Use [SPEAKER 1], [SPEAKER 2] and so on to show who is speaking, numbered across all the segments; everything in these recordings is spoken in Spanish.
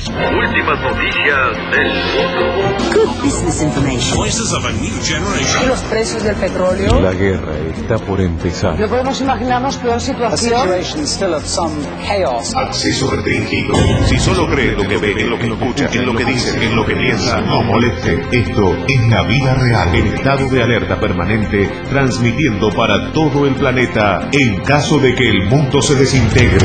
[SPEAKER 1] Últimas noticias del mundo.
[SPEAKER 2] Good business information.
[SPEAKER 3] Voices of a new generation.
[SPEAKER 4] ¿Y los precios del petróleo?
[SPEAKER 5] La guerra está por empezar.
[SPEAKER 4] No podemos imaginarnos peor situación.
[SPEAKER 6] Acceso restringido.
[SPEAKER 3] Si solo cree lo que ve, en lo que escucha, en lo que dice, en lo que piensa,
[SPEAKER 6] No moleste. Esto es la vida real.
[SPEAKER 3] en estado de alerta permanente, transmitiendo para todo el planeta en caso de que el mundo se desintegre.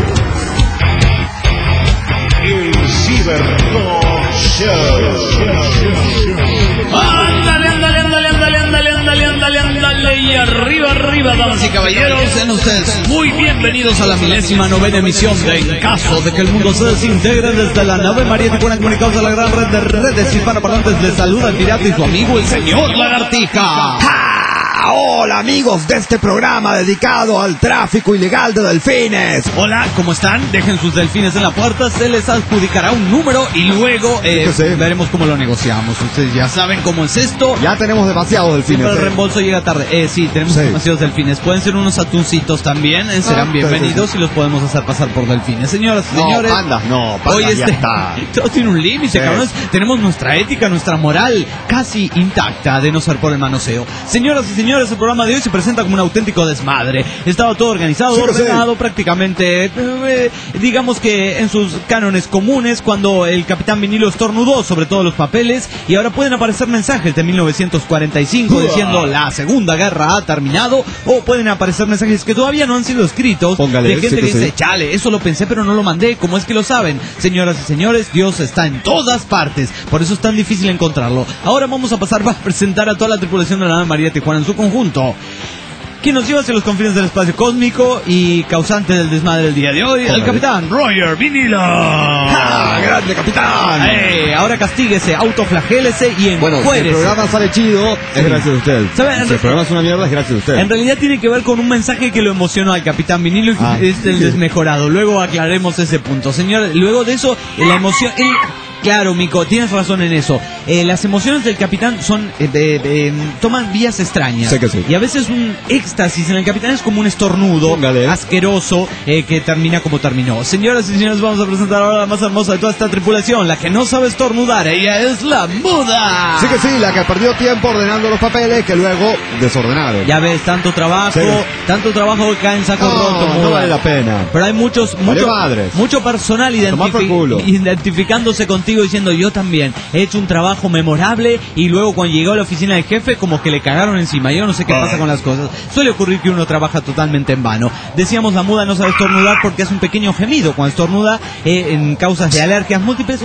[SPEAKER 3] El Cybertalk Show.
[SPEAKER 7] Ándale, y arriba, damas y caballeros, sean ustedes muy bienvenidos a la 19ª emisión de En caso de que el mundo se desintegre desde la nave María Tijuana, comunicados a la gran red de redes hispanoparlantes. Les saluda el pirata y su amigo el señor Lagartija.
[SPEAKER 8] Hola amigos de este programa dedicado al tráfico ilegal de delfines.
[SPEAKER 7] Hola, ¿cómo están? Dejen sus delfines en la puerta, se les adjudicará un número y luego veremos cómo lo negociamos. Ustedes ya saben cómo es esto.
[SPEAKER 8] Ya tenemos demasiados delfines.
[SPEAKER 7] Siempre el reembolso llega tarde. Sí, tenemos demasiados delfines. Pueden ser unos atuncitos también, serán bienvenidos y los podemos hacer pasar por delfines. Señoras y señores,
[SPEAKER 8] pandas
[SPEAKER 7] hoy
[SPEAKER 8] ya está.
[SPEAKER 7] todo tiene un límite, cabrones. Tenemos nuestra ética, nuestra moral casi intacta de no ser por el manoseo. Señoras y señores, el programa de hoy se presenta como un auténtico desmadre. Estaba todo organizado, ordenado prácticamente, digamos que en sus cánones comunes, cuando el Capitán Vinilo estornudó sobre todos los papeles, y ahora pueden aparecer mensajes de 1945 diciendo la Segunda Guerra ha terminado, o pueden aparecer mensajes que todavía no han sido escritos.
[SPEAKER 8] Póngale,
[SPEAKER 7] de gente que dice, chale, eso lo pensé pero no lo mandé. ¿Cómo es que lo saben? Señoras y señores, Dios está en todas partes, por eso es tan difícil encontrarlo. Ahora vamos a pasar a presentar a toda la tripulación de la nave María Tijuana en su conjunto, que nos lleva hacia los confines del espacio cósmico y causante del desmadre del día de hoy, el Capitán Roger Vinilo.
[SPEAKER 8] ¡Ah, grande capitán!
[SPEAKER 7] Ahora castíguese, autoflagélese y encuérese.
[SPEAKER 8] Bueno, si el programa sale chido, es gracias a usted.
[SPEAKER 7] ¿Sabe?
[SPEAKER 8] Si el programa es una mierda, es gracias a usted.
[SPEAKER 7] En realidad tiene que ver con un mensaje que lo emocionó al Capitán Vinilo y es el desmejorado. Luego aclaremos ese punto. Señor, luego de eso, la emoción... Claro, Mico, tienes razón en eso. Las emociones del capitán son toman vías extrañas.
[SPEAKER 8] Sé que sí.
[SPEAKER 7] Y a veces un éxtasis en el capitán es como un estornudo asqueroso que termina como terminó. Señoras y señores, vamos a presentar ahora la más hermosa de toda esta tripulación, la que no sabe estornudar. Ella es la muda.
[SPEAKER 8] Sí que sí, la que perdió tiempo ordenando los papeles que luego desordenaron.
[SPEAKER 7] Ya ves, tanto trabajo que cae en saco roto.
[SPEAKER 8] No vale la pena.
[SPEAKER 7] Pero hay mucho personal identificándose contigo, diciendo yo también he hecho un trabajo memorable, y luego cuando llegó a la oficina del jefe como que le cagaron encima. Yo no sé qué pasa con las cosas. Suele ocurrir que uno trabaja totalmente en vano. Decíamos, la muda no sabe estornudar porque hace un pequeño gemido cuando estornuda en causas de alergias múltiples.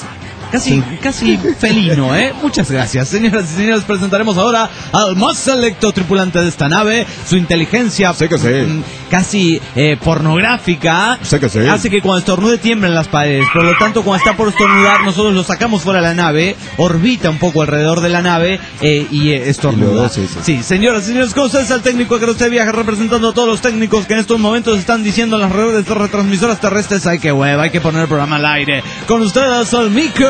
[SPEAKER 7] Casi felino, Muchas gracias. Señoras y señores, presentaremos ahora al más selecto tripulante de esta nave. Su inteligencia casi pornográfica hace que cuando estornude tiemblen las paredes. Por lo tanto, cuando está por estornudar, nosotros lo sacamos fuera de la nave, orbita un poco alrededor de la nave y estornuda. Sí, señoras y señores, con ustedes el técnico que usted viaja, representando a todos los técnicos que en estos momentos están diciendo en las redes de retransmisoras terrestres, ay que hueva, hay que poner el programa al aire. Con ustedes el Mico.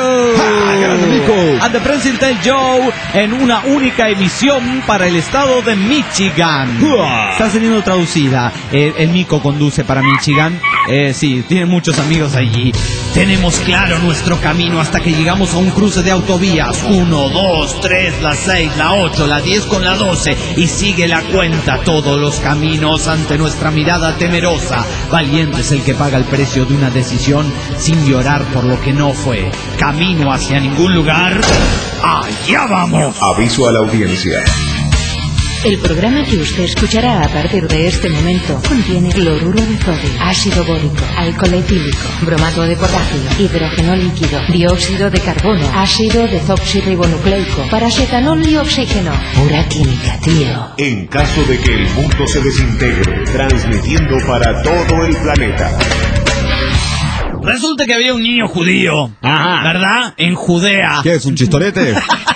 [SPEAKER 7] And the President Joe en una única emisión para el estado de Michigan. Está siendo traducida. El Mico conduce para Michigan. Sí, tiene muchos amigos allí. Tenemos claro nuestro camino hasta que llegamos a un cruce de autovías. 1, 2, 3, la 6, la 8, la 10 con la 12. Y sigue la cuenta. Todos los caminos ante nuestra mirada temerosa. Valiente es el que paga el precio de una decisión sin llorar por lo que no fue. Camino hacia ningún lugar. ¡Allá vamos!
[SPEAKER 6] Aviso a la audiencia.
[SPEAKER 2] El programa que usted escuchará a partir de este momento contiene cloruro de sodio, ácido bórico, alcohol etílico, bromato de potasio, hidrógeno líquido, dióxido de carbono, ácido desoxirribonucleico, paracetanol y oxígeno. Pura química, tío.
[SPEAKER 3] En caso de que el mundo se desintegre, transmitiendo para todo el planeta.
[SPEAKER 7] Resulta que había un niño judío, ¿verdad? En Judea.
[SPEAKER 8] ¿Qué es, un chistorete?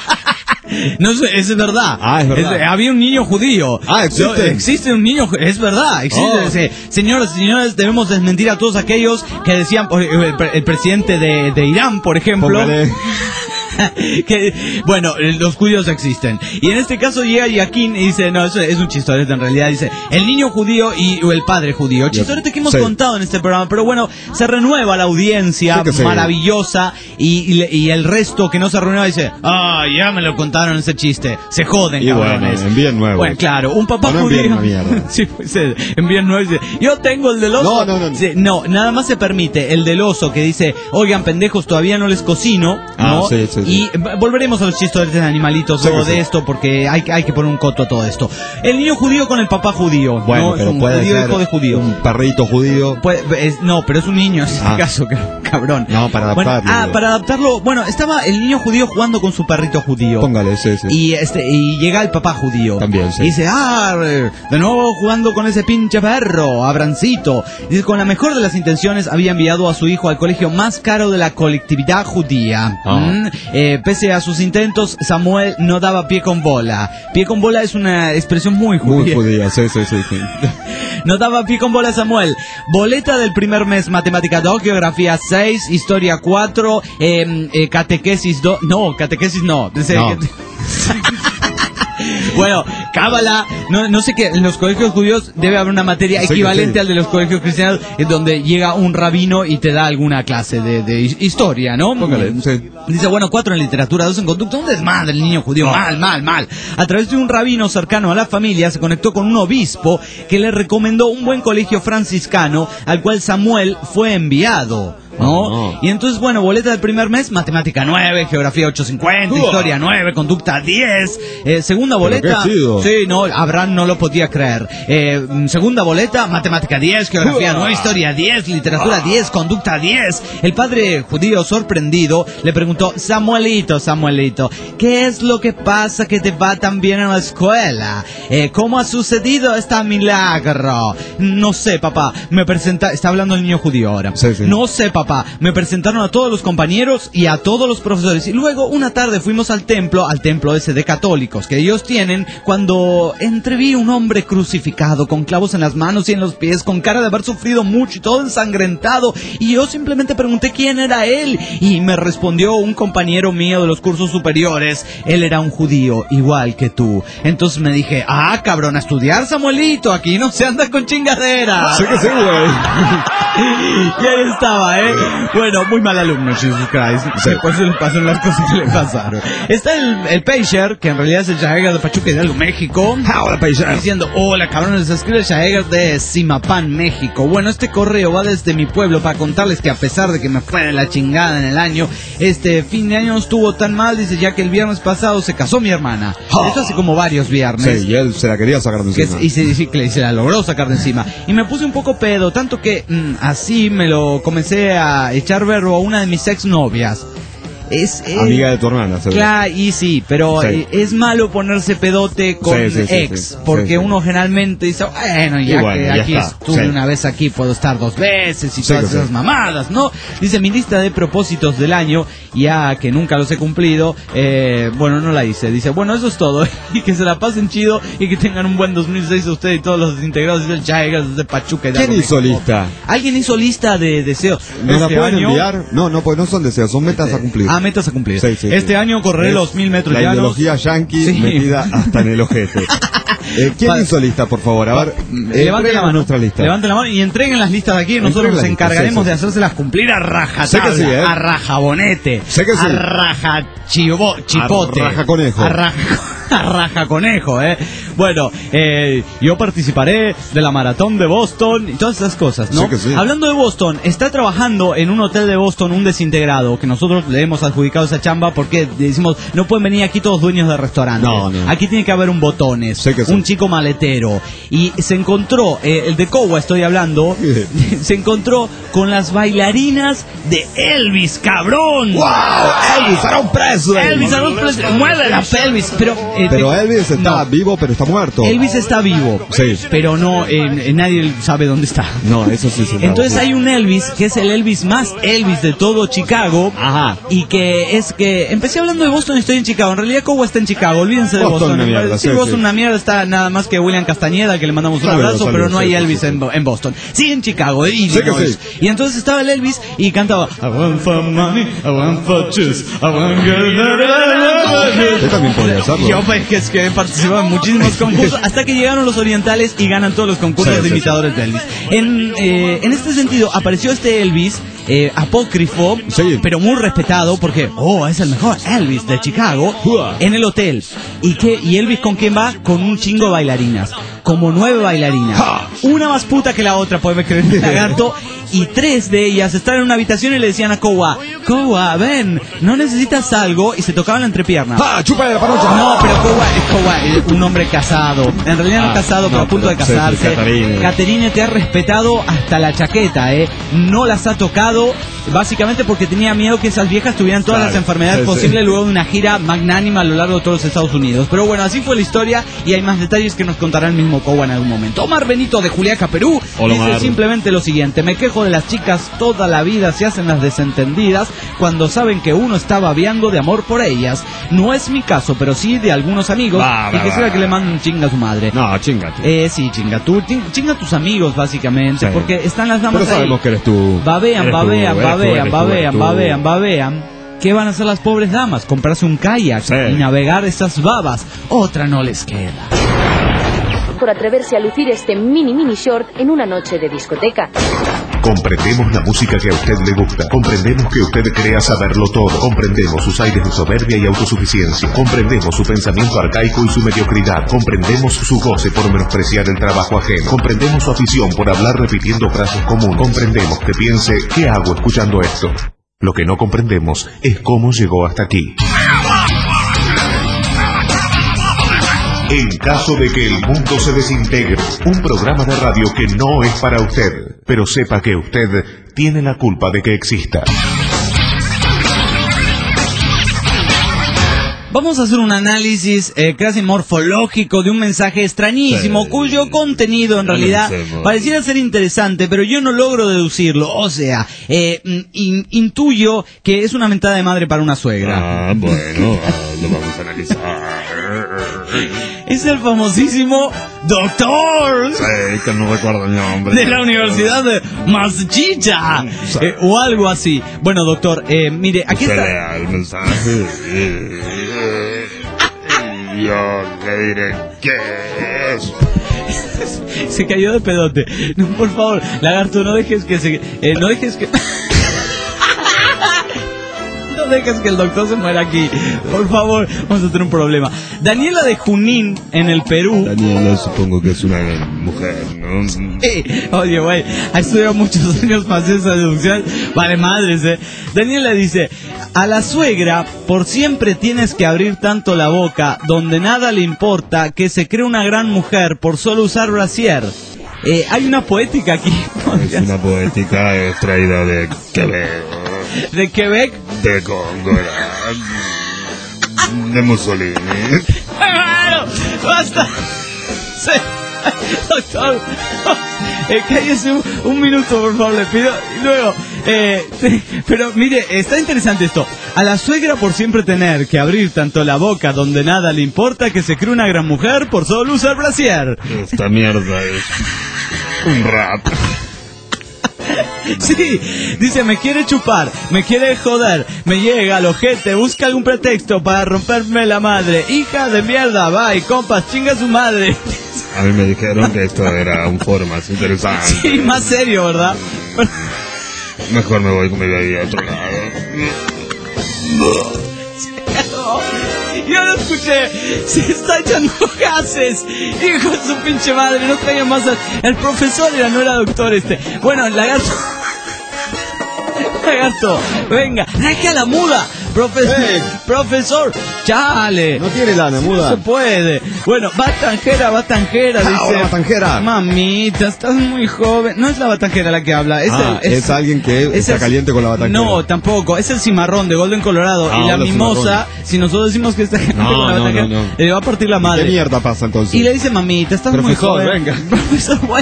[SPEAKER 7] No sé, es verdad.
[SPEAKER 8] Es verdad.
[SPEAKER 7] Había un niño judío.
[SPEAKER 8] Existe.
[SPEAKER 7] Existe un niño, es verdad. Existe. Señoras y señores, debemos desmentir a todos aquellos que decían, el presidente de Irán, por ejemplo. Bueno, los judíos existen. Y en este caso llega Yaquín y dice, no, eso es un chistorete en realidad. Dice, el niño judío y el padre judío. Chistorete que hemos contado en este programa. Pero bueno, se renueva la audiencia maravillosa y el resto que no se renueva dice, ya me lo contaron ese chiste. Se joden, cabrones.
[SPEAKER 8] Bueno, envíen nuevos.
[SPEAKER 7] Bueno, claro, un papá judío. Sí, pues envíen nuevos. Dice, yo tengo el del oso.
[SPEAKER 8] No.
[SPEAKER 7] Sí, no, nada más se permite el del oso que dice, oigan, pendejos, todavía no les cocino. ¿no?
[SPEAKER 8] Sí.
[SPEAKER 7] Y volveremos a los chistes de animalitos de esto, porque hay que poner un coto a todo esto. El niño judío con el papá judío.
[SPEAKER 8] Bueno,
[SPEAKER 7] ¿no?
[SPEAKER 8] pero
[SPEAKER 7] Es un
[SPEAKER 8] puede
[SPEAKER 7] judío
[SPEAKER 8] ser
[SPEAKER 7] hijo de judío.
[SPEAKER 8] un perrito judío.
[SPEAKER 7] No, pero es un niño en este caso, cabrón.
[SPEAKER 8] No, para adaptarlo.
[SPEAKER 7] Bueno, para adaptarlo. Bueno, estaba el niño judío jugando con su perrito judío.
[SPEAKER 8] Póngale, sí.
[SPEAKER 7] Y llega el papá judío.
[SPEAKER 8] También, sí.
[SPEAKER 7] Y dice, de nuevo jugando con ese pinche perro, Abrancito. Dice, con la mejor de las intenciones había enviado a su hijo al colegio más caro de la colectividad judía. Pese a sus intentos, Samuel no daba pie con bola. Pie con bola es una expresión muy judía.
[SPEAKER 8] Muy judía, sí.
[SPEAKER 7] No daba pie con bola Samuel. Boleta del primer mes, matemática 2, geografía 6, historia 4, catequesis 2. No, catequesis no. Bueno, cábala, no sé qué, en los colegios judíos debe haber una materia equivalente al de los colegios cristianos, en donde llega un rabino y te da alguna clase de historia, ¿no?
[SPEAKER 8] Póngale, sí.
[SPEAKER 7] Dice, 4 en literatura, 2 en conducta, un desmadre el niño judío, mal. A través de un rabino cercano a la familia, se conectó con un obispo que le recomendó un buen colegio franciscano al cual Samuel fue enviado. ¿No? Y entonces, boleta del primer mes, matemática 9, geografía 850, historia 9, conducta 10, segunda boleta, sí, no, Abraham no lo podía creer, segunda boleta, matemática 10, geografía 9, historia 10, literatura 10, conducta 10, el padre judío sorprendido le preguntó, Samuelito, ¿qué es lo que pasa que te va tan bien en la escuela? ¿Cómo ha sucedido este milagro? No sé, papá, está hablando el niño judío ahora, no sé, papá, me presentaron a todos los compañeros y a todos los profesores. Y luego, una tarde fuimos al templo ese de católicos que ellos tienen, cuando entreví un hombre crucificado con clavos en las manos y en los pies, con cara de haber sufrido mucho y todo ensangrentado. Y yo simplemente pregunté quién era él. Y me respondió un compañero mío de los cursos superiores. Él era un judío, igual que tú. Entonces me dije, cabrón, a estudiar, Samuelito, aquí no se anda con chingaderas.
[SPEAKER 8] Sí que sí, güey.
[SPEAKER 7] Y ahí estaba, Bueno, muy mal alumno, Jesus Christ. Sí, por eso le pasan las cosas que le pasaron. Está el Pager, que en realidad es el Jaeger de Pachuca Hidalgo, México.
[SPEAKER 8] Hola, Pager.
[SPEAKER 7] Diciendo, hola, cabrones, se escribe el Jaeger de Zimapán, México. Bueno, este correo va desde mi pueblo para contarles que a pesar de que me fue de la chingada en el año, este fin de año no estuvo tan mal, dice, ya que el viernes pasado se casó mi hermana. Esto hace como varios viernes.
[SPEAKER 8] Sí, y él se la quería sacar de encima.
[SPEAKER 7] Y se la logró sacar de encima. Y me puse un poco pedo, tanto que así me lo comencé a echar verbo a una de mis exnovias.
[SPEAKER 8] Amiga de tu hermana, seguro.
[SPEAKER 7] Claro, y sí, pero es malo ponerse pedote con ex, porque uno generalmente dice, ya que aquí estuve una vez aquí, puedo estar 2 veces y todas esas mamadas, ¿no? Dice, mi lista de propósitos del año, ya que nunca los he cumplido, no la hice. Dice, eso es todo, y que se la pasen chido y que tengan un buen 2006 a usted y todos los integrados del Jaeger de Pachuca.
[SPEAKER 8] ¿Quién hizo lista?
[SPEAKER 7] Alguien hizo lista de deseos.
[SPEAKER 8] ¿Nos la pueden enviar? No, pues no son deseos, son metas a cumplir.
[SPEAKER 7] Metas a cumplir. Este año correré los 1000 metros llanos.
[SPEAKER 8] La ideología yankee metida hasta en el ojete. ¿Quién hizo lista, por favor? A ver,
[SPEAKER 7] levanten la mano.
[SPEAKER 8] Nuestra lista.
[SPEAKER 7] Levanten la mano y entreguen las listas de aquí. Nosotros nos encargaremos de hacérselas cumplir a rajatabla, a rajabonete, a rajachipote,
[SPEAKER 8] a rajaconejo.
[SPEAKER 7] A rajaconejo, Bueno, yo participaré de la maratón de Boston y todas esas cosas, ¿no? Hablando de Boston, está trabajando en un hotel de Boston un desintegrado, que nosotros le hemos adjudicado esa chamba porque decimos, no pueden venir aquí todos dueños de restaurantes. No. Aquí tiene que haber un botones, un chico maletero. Y se encontró, el de Cowa estoy hablando, se encontró con las bailarinas de Elvis, cabrón.
[SPEAKER 8] ¡Wow! Elvis Aaron Presley.
[SPEAKER 7] Mueve la pelvis,
[SPEAKER 8] pero Elvis está vivo, pero está muerto.
[SPEAKER 7] Elvis está vivo, pero no, nadie sabe dónde está.
[SPEAKER 8] No, eso sí.
[SPEAKER 7] Entonces hay un Elvis que es el Elvis más Elvis de todo Chicago.
[SPEAKER 8] Ajá.
[SPEAKER 7] Y empecé hablando de Boston y estoy en Chicago. En realidad Cowa está en Chicago, olvídense de Boston.
[SPEAKER 8] Una mierda,
[SPEAKER 7] Boston una mierda, está nada más que William Castañeda, que le mandamos un abrazo, pero no hay Elvis en Boston. Sí, en Chicago, Illinois. Y entonces estaba el Elvis y cantaba I want for money, I want for juice, I want
[SPEAKER 8] Yo también podría hacerlo.
[SPEAKER 7] Yo pues que participaba en muchísimos concursos hasta que llegaron los orientales y ganan todos los concursos de imitadores de Elvis. En este sentido apareció este Elvis apócrifo, pero muy respetado porque es el mejor Elvis de Chicago en el hotel. ¿Y Elvis con quién va? Con un chingo de bailarinas, como 9 bailarinas, una más puta que la otra, puede creer, lagarto. Y 3 de ellas estaban en una habitación y le decían a Kowa, ven, ¿no necesitas algo? Y se tocaban la entrepierna.
[SPEAKER 8] ¡Chúpale la panocha!
[SPEAKER 7] No, pero Kowa es un hombre casado. En realidad no casado, pero a punto de casarse. Caterine te ha respetado hasta la chaqueta, no las ha tocado, básicamente porque tenía miedo que esas viejas tuvieran todas las enfermedades posibles luego de una gira magnánima a lo largo de todos los Estados Unidos. Pero bueno, así fue la historia y hay más detalles que nos contará el mismo Kowa en algún momento. Omar Benito de Juliaca, Perú, dice simplemente lo siguiente: me quejo de las chicas toda la vida, se hacen las desentendidas cuando saben que uno está babeando de amor por ellas. No es mi caso, pero sí de algunos amigos. Y quisiera que le manden chinga a su madre.
[SPEAKER 8] No, chingate.
[SPEAKER 7] Sí, chinga tú, chinga a tus amigos básicamente, porque están las damas
[SPEAKER 8] pero sabemos
[SPEAKER 7] ahí.
[SPEAKER 8] Que eres tú.
[SPEAKER 7] Babean. ¿Qué van a hacer las pobres damas? Comprarse un kayak y navegar esas babas. Otra no les queda.
[SPEAKER 9] Por atreverse a lucir este mini short en una noche de discoteca.
[SPEAKER 3] Comprendemos la música que a usted le gusta. Comprendemos que usted crea saberlo todo. Comprendemos sus aires de soberbia y autosuficiencia. Comprendemos su pensamiento arcaico y su mediocridad. Comprendemos su goce por menospreciar el trabajo ajeno. Comprendemos su afición por hablar repitiendo frases comunes. Comprendemos que piense, ¿qué hago escuchando esto? Lo que no comprendemos es cómo llegó hasta aquí. En caso de que el mundo se desintegre, un programa de radio que no es para usted, pero sepa que usted tiene la culpa de que exista.
[SPEAKER 7] Vamos a hacer un análisis casi morfológico de un mensaje extrañísimo, cuyo contenido en realidad pareciera ser interesante, pero yo no logro deducirlo. O sea, intuyo que es una mentada de madre para una suegra.
[SPEAKER 10] Bueno, lo vamos a analizar.
[SPEAKER 7] Es el famosísimo doctor.
[SPEAKER 10] Sí, que no recuerdo el nombre.
[SPEAKER 7] De la Universidad de Massachusetts. O algo así. Bueno, doctor, mire, aquí está.
[SPEAKER 10] Lea el mensaje. Yo le diré qué es.
[SPEAKER 7] Se cayó de pedote. No, por favor, lagarto, no dejes que no dejes que el doctor se muera aquí. Por favor, vamos a tener un problema. Daniela de Junín, en el Perú.
[SPEAKER 10] Daniela, supongo que es una mujer, ¿no?
[SPEAKER 7] Oye, güey, ha estudiado muchos años más esa deducción. Vale, madres, Daniela dice: a la suegra, por siempre tienes que abrir tanto la boca, donde nada le importa, que se cree una gran mujer por solo usar brasier. Hay una poética aquí.
[SPEAKER 10] Es una poética extraída de Quebec.
[SPEAKER 7] ¿De Quebec?
[SPEAKER 10] De Góngora. De Mussolini.
[SPEAKER 7] ¡Bueno! ¡Basta! Sí. Doctor, cállese un minuto, por favor, le pido. Y luego, pero mire, está interesante esto. A la suegra, por siempre tener que abrir tanto la boca, donde nada le importa, que se cree una gran mujer por solo usar brasier.
[SPEAKER 10] Esta mierda es un rap.
[SPEAKER 7] Sí, dice: me quiere chupar, me quiere joder, me llega al ojete, busca algún pretexto para romperme la madre. Hija de mierda, bye, compas, chinga su madre.
[SPEAKER 10] A mí me dijeron que esto era un foro más interesante.
[SPEAKER 7] Sí, más serio, ¿verdad?
[SPEAKER 10] Mejor me voy con mi bebida a otro lado.
[SPEAKER 7] Yo lo escuché, se está echando gases. Hijo de su pinche madre, no traiga más. El profesor no era doctor Bueno, lagarto. Lagarto, venga, traje a la muda. Profesor, chale.
[SPEAKER 8] No tiene lana, muda.
[SPEAKER 7] No se puede. Bueno, batanjera, dice.
[SPEAKER 8] Ahora batanjera.
[SPEAKER 7] Mamita, estás muy joven. No es la batanjera la que habla.
[SPEAKER 8] Es alguien que está caliente con la batanjera.
[SPEAKER 7] No, tampoco. Es el cimarrón de Golden Colorado. Y la mimosa, si nosotros decimos que está caliente con la batanjera, le va a partir la madre.
[SPEAKER 8] ¿Qué mierda pasa entonces?
[SPEAKER 7] Y le dice: mamita, estás muy joven.
[SPEAKER 8] Venga.
[SPEAKER 7] Profesor, bueno.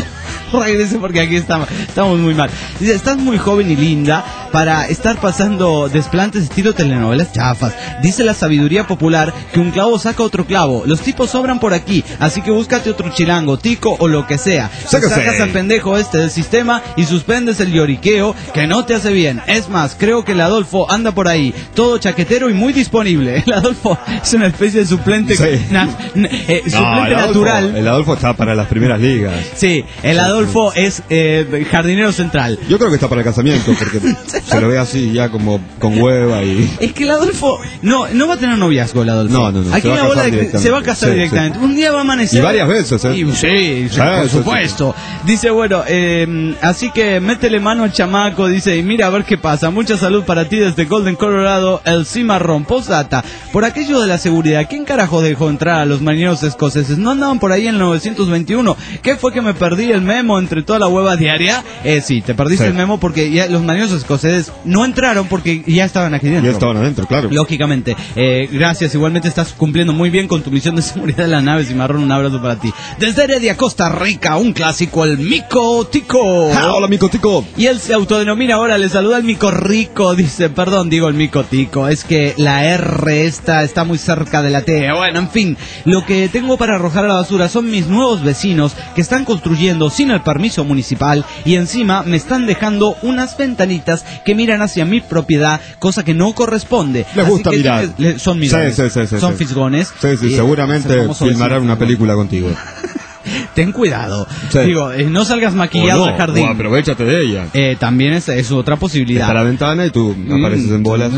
[SPEAKER 7] Regrese porque aquí estamos muy mal. Dice, estás muy joven y linda para estar pasando desplantes estilo telenovelas chafas. Dice la sabiduría popular que un clavo saca otro clavo. Los tipos sobran por aquí, así que búscate otro chilango, tico o lo que sea. Sacas al pendejo este del sistema y suspendes el lloriqueo que no te hace bien. Es más, creo que el Adolfo anda por ahí, todo chaquetero y muy disponible. El Adolfo es una especie de suplente, suplente natural.
[SPEAKER 8] El Adolfo está para las primeras ligas.
[SPEAKER 7] Sí, el Adolfo es jardinero central.
[SPEAKER 8] Yo creo que está para el casamiento, porque se lo ve así ya como con hueva y...
[SPEAKER 7] Es que el Adolfo no va a tener noviazgo, el Adolfo.
[SPEAKER 8] No.
[SPEAKER 7] Aquí se va a casar directamente. Un día va a amanecer.
[SPEAKER 8] Y varias veces,
[SPEAKER 7] Sí, por supuesto. Dice, bueno, así que métele mano al chamaco, dice, y mira a ver qué pasa. Mucha salud para ti desde Golden, Colorado, el cimarrón. Postdata, por aquello de la seguridad, ¿quién carajo dejó entrar a los marineros escoceses? ¿No andaban por ahí en el 921? ¿Qué fue que me perdí el memo entre toda la hueva diaria? Sí, te perdiste el memo porque ya los marineros escoceses no entraron porque ya estaban aquí dentro.
[SPEAKER 8] Ya estaban adentro, claro.
[SPEAKER 7] Lógicamente. Gracias, igualmente estás cumpliendo muy bien con tu misión de seguridad de la nave, cimarrón. Un abrazo para ti. Desde Heredia, Costa Rica, un clásico, el Mico Tico.
[SPEAKER 8] Hola, Mico Tico.
[SPEAKER 7] Y él se autodenomina ahora, le saluda al Mico Rico, dice, perdón, digo el Mico Tico, es que la R está muy cerca de la T. Bueno, en fin, lo que tengo para arrojar a la basura son mis nuevos vecinos que están construyendo sin el permiso municipal y encima me están dejando unas ventanitas que miran hacia mi propiedad, cosa que no corresponde.
[SPEAKER 8] Les gusta mirar.
[SPEAKER 7] Son mirones, son fisgones.
[SPEAKER 8] Sí, seguramente filmarán una película contigo.
[SPEAKER 7] Ten cuidado. Digo, no salgas maquillado al jardín.
[SPEAKER 8] O aprovechate de ella.
[SPEAKER 7] También es otra posibilidad.
[SPEAKER 8] Está la ventana y tú apareces en bolas.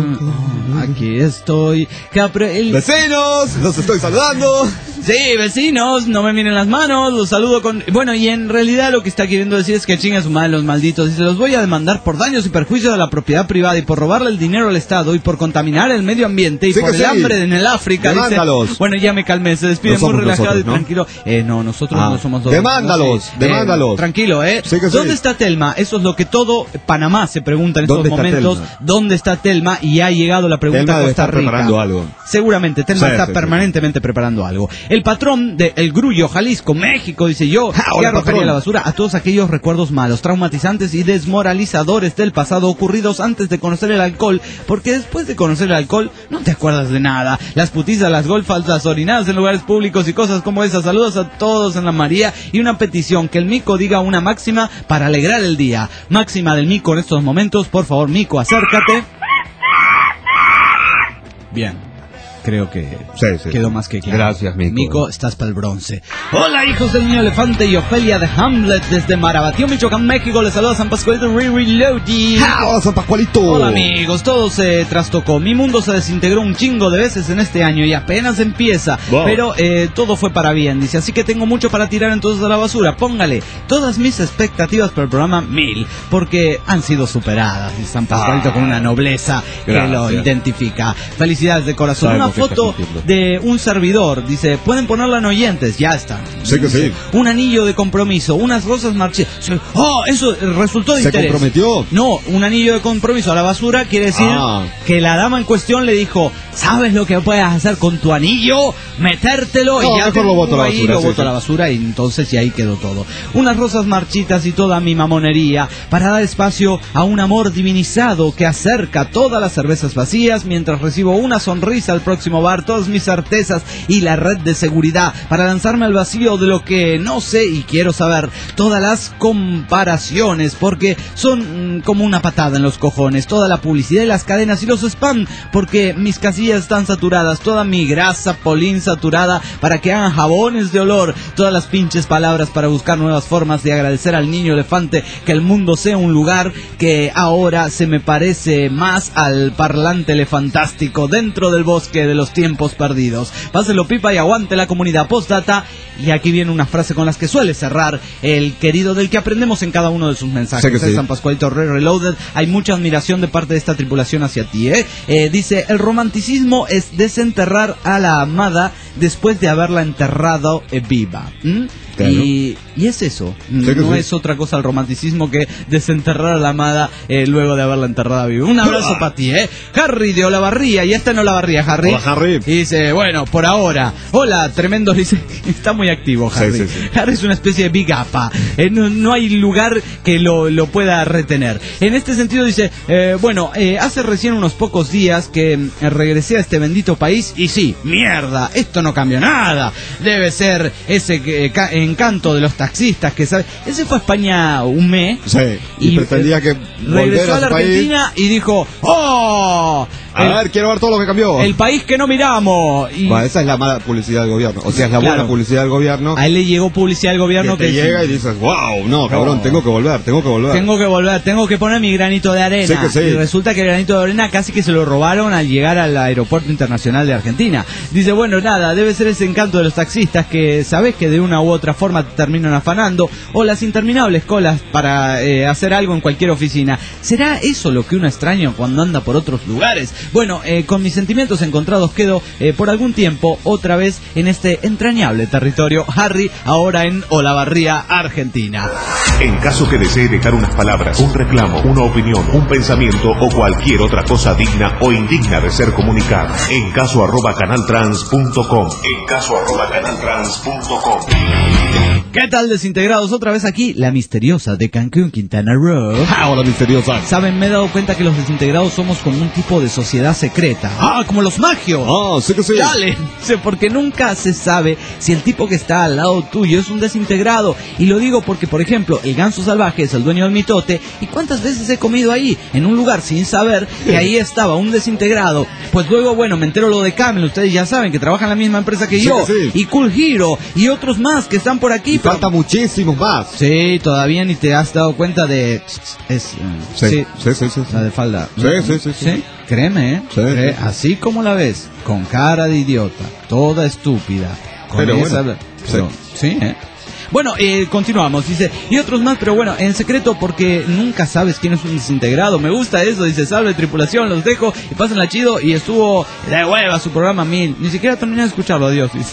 [SPEAKER 7] Aquí estoy.
[SPEAKER 8] ¡Vecinos! ¡Los estoy saludando!
[SPEAKER 7] Sí, vecinos, no me miren las manos, los saludo con... Bueno, y en realidad lo que está queriendo decir es que chinga su madre los malditos. Dice, los voy a demandar por daños y perjuicios a la propiedad privada y por robarle el dinero al Estado y por contaminar el medio ambiente y por el hambre en el África.
[SPEAKER 8] Demándalos.
[SPEAKER 7] Dice, bueno, ya me calmé, se despide muy relajado y tranquilo. No, nosotros no somos dos.
[SPEAKER 8] Demándalos.
[SPEAKER 7] Tranquilo, ¿Dónde está Telma? Eso es lo que todo Panamá se pregunta en estos momentos. ¿Dónde está Telma? Y ha llegado la pregunta a Costa Rica.
[SPEAKER 8] Preparando algo.
[SPEAKER 7] Seguramente, Telma está permanentemente preparando algo. El patrón de El Grullo, Jalisco, México, dice yo, que arrojaría a la basura a todos aquellos recuerdos malos, traumatizantes y desmoralizadores del pasado ocurridos antes de conocer el alcohol, porque después de conocer el alcohol no te acuerdas de nada. Las putizas, las golfas, las orinadas en lugares públicos y cosas como esas. Saludos a todos en la María y una petición, que el Mico diga una máxima para alegrar el día. Máxima del Mico en estos momentos, por favor, Mico, acércate. Bien. Creo que quedó más que claro.
[SPEAKER 8] Gracias, Mico.
[SPEAKER 7] Mico, estás para el bronce. Hola, hijos del niño elefante y Ofelia de Hamlet desde Marabatío, Michoacán, México. Les saluda San Pascualito Reloading.
[SPEAKER 8] Hola, San Pascualito.
[SPEAKER 7] Hola, amigos. Todo se trastocó. Mi mundo se desintegró un chingo de veces en este año y apenas empieza. Wow. Pero todo fue para bien, dice. Así que tengo mucho para tirar entonces a la basura. Póngale todas mis expectativas para el programa 1000, porque han sido superadas. Y San Pascualito con una nobleza que lo identifica. Felicidades de corazón. Una foto de un servidor, dice, pueden ponerla en oyentes, ya está.
[SPEAKER 8] Sí que sí.
[SPEAKER 7] Un anillo de compromiso, unas rosas marchitas. Oh, eso resultó de interés.
[SPEAKER 8] ¿Se comprometió?
[SPEAKER 7] No, un anillo de compromiso a la basura quiere decir que la dama en cuestión le dijo, ¿sabes lo que puedes hacer con tu anillo? Metértelo y ya
[SPEAKER 8] mejor lo boto a la basura.
[SPEAKER 7] Ahí lo boto a la basura y entonces y ahí quedó todo. Unas rosas marchitas y toda mi mamonería para dar espacio a un amor divinizado que acerca todas las cervezas vacías mientras recibo una sonrisa al próximo bar, todas mis certezas y la red de seguridad para lanzarme al vacío de lo que no sé y quiero saber. Todas las comparaciones porque son como una patada en los cojones. Toda la publicidad y las cadenas y los spam porque mis casillas están saturadas. Toda mi grasa polín saturada para que hagan jabones de olor. Todas las pinches palabras para buscar nuevas formas de agradecer al niño elefante que el mundo sea un lugar que ahora se me parece más al parlante elefantástico dentro del bosque de los tiempos perdidos. Páselo pipa y aguante la comunidad. Postdata. Y aquí viene una frase con las que suele cerrar el querido del que aprendemos en cada uno de sus mensajes. Sí. San Pascualito Reloaded. Hay mucha admiración de parte de esta tripulación hacia ti. Dice, el romanticismo es desenterrar a la amada después de haberla enterrado viva.
[SPEAKER 8] Claro.
[SPEAKER 7] Y es eso,
[SPEAKER 8] Sí,
[SPEAKER 7] no es otra cosa el romanticismo que desenterrar a la amada luego de haberla enterrada viva. Un abrazo para ti, Harry de Olavarría, y esta no Olavarría, Harry.
[SPEAKER 8] Hola, Harry.
[SPEAKER 7] Y dice, bueno, por ahora, hola, tremendo, dice, está muy activo Harry.
[SPEAKER 8] Sí, sí, sí.
[SPEAKER 7] Harry es una especie de Big Apa, no hay lugar que lo pueda retener. En este sentido dice, hace recién unos pocos días que regresé a este bendito país y sí, mierda, esto no cambió nada. Debe ser ese encanto de los taxistas que sabe. Ese fue a España un mes.
[SPEAKER 8] Sí, y pretendía que
[SPEAKER 7] regresó a la Argentina y dijo, ¡oh!
[SPEAKER 8] Quiero ver todo lo que cambió.
[SPEAKER 7] El país que no miramos. Y...
[SPEAKER 8] Bueno, esa es la mala publicidad del gobierno. O sea, es la buena publicidad del gobierno.
[SPEAKER 7] A él le llegó publicidad del gobierno
[SPEAKER 8] que te llega y dices, wow, no, cabrón, tengo que volver.
[SPEAKER 7] Tengo que poner mi granito de arena.
[SPEAKER 8] Sí que sí.
[SPEAKER 7] Y resulta que el granito de arena casi que se lo robaron al llegar al aeropuerto internacional de Argentina. Dice, bueno, nada, debe ser ese encanto de los taxistas que sabes que de una u otra forma te terminan afanando, o las interminables colas para hacer algo en cualquier oficina. ¿Será eso lo que uno extraña cuando anda por otros lugares? Bueno, con mis sentimientos encontrados quedo por algún tiempo otra vez en este entrañable territorio. Harry, ahora en Olavarría, Argentina.
[SPEAKER 3] En caso que desee dejar unas palabras, un reclamo, una opinión, un pensamiento o cualquier otra cosa digna o indigna de ser comunicada, en caso @canaltrans.com.
[SPEAKER 7] ¿Qué tal, desintegrados? Otra vez aquí, la misteriosa de Cancún, Quintana Roo.
[SPEAKER 8] Hola, misteriosa.
[SPEAKER 7] Saben, me he dado cuenta que los desintegrados somos como un tipo de sociedad secreta. Como los magios.
[SPEAKER 8] Sí que sí.
[SPEAKER 7] Dale. Porque nunca se sabe si el tipo que está al lado tuyo es un desintegrado. Y lo digo porque, por ejemplo, el ganso salvaje es el dueño del mitote. ¿Y cuántas veces he comido ahí, en un lugar, sin saber que ahí estaba un desintegrado? Pues luego, me entero lo de Camel. Ustedes ya saben que trabajan en la misma empresa que yo.
[SPEAKER 8] Sí.
[SPEAKER 7] Y Cool Hero. Y otros más que están por aquí.
[SPEAKER 8] Falta muchísimos más.
[SPEAKER 7] Sí, todavía ni te has dado cuenta de...
[SPEAKER 8] Sí.
[SPEAKER 7] La de falda.
[SPEAKER 8] Sí.
[SPEAKER 7] Créeme,
[SPEAKER 8] Sí.
[SPEAKER 7] Así como la ves, con cara de idiota, toda estúpida.
[SPEAKER 8] Pero
[SPEAKER 7] esa...
[SPEAKER 8] bueno.
[SPEAKER 7] Sí. Bueno, continuamos, dice, y otros más, pero bueno, en secreto porque nunca sabes quién es un desintegrado. Me gusta eso, dice, salve tripulación, los dejo y pásenla chido. Y estuvo de hueva su programa 1000. Ni siquiera terminé de escucharlo, adiós, dice.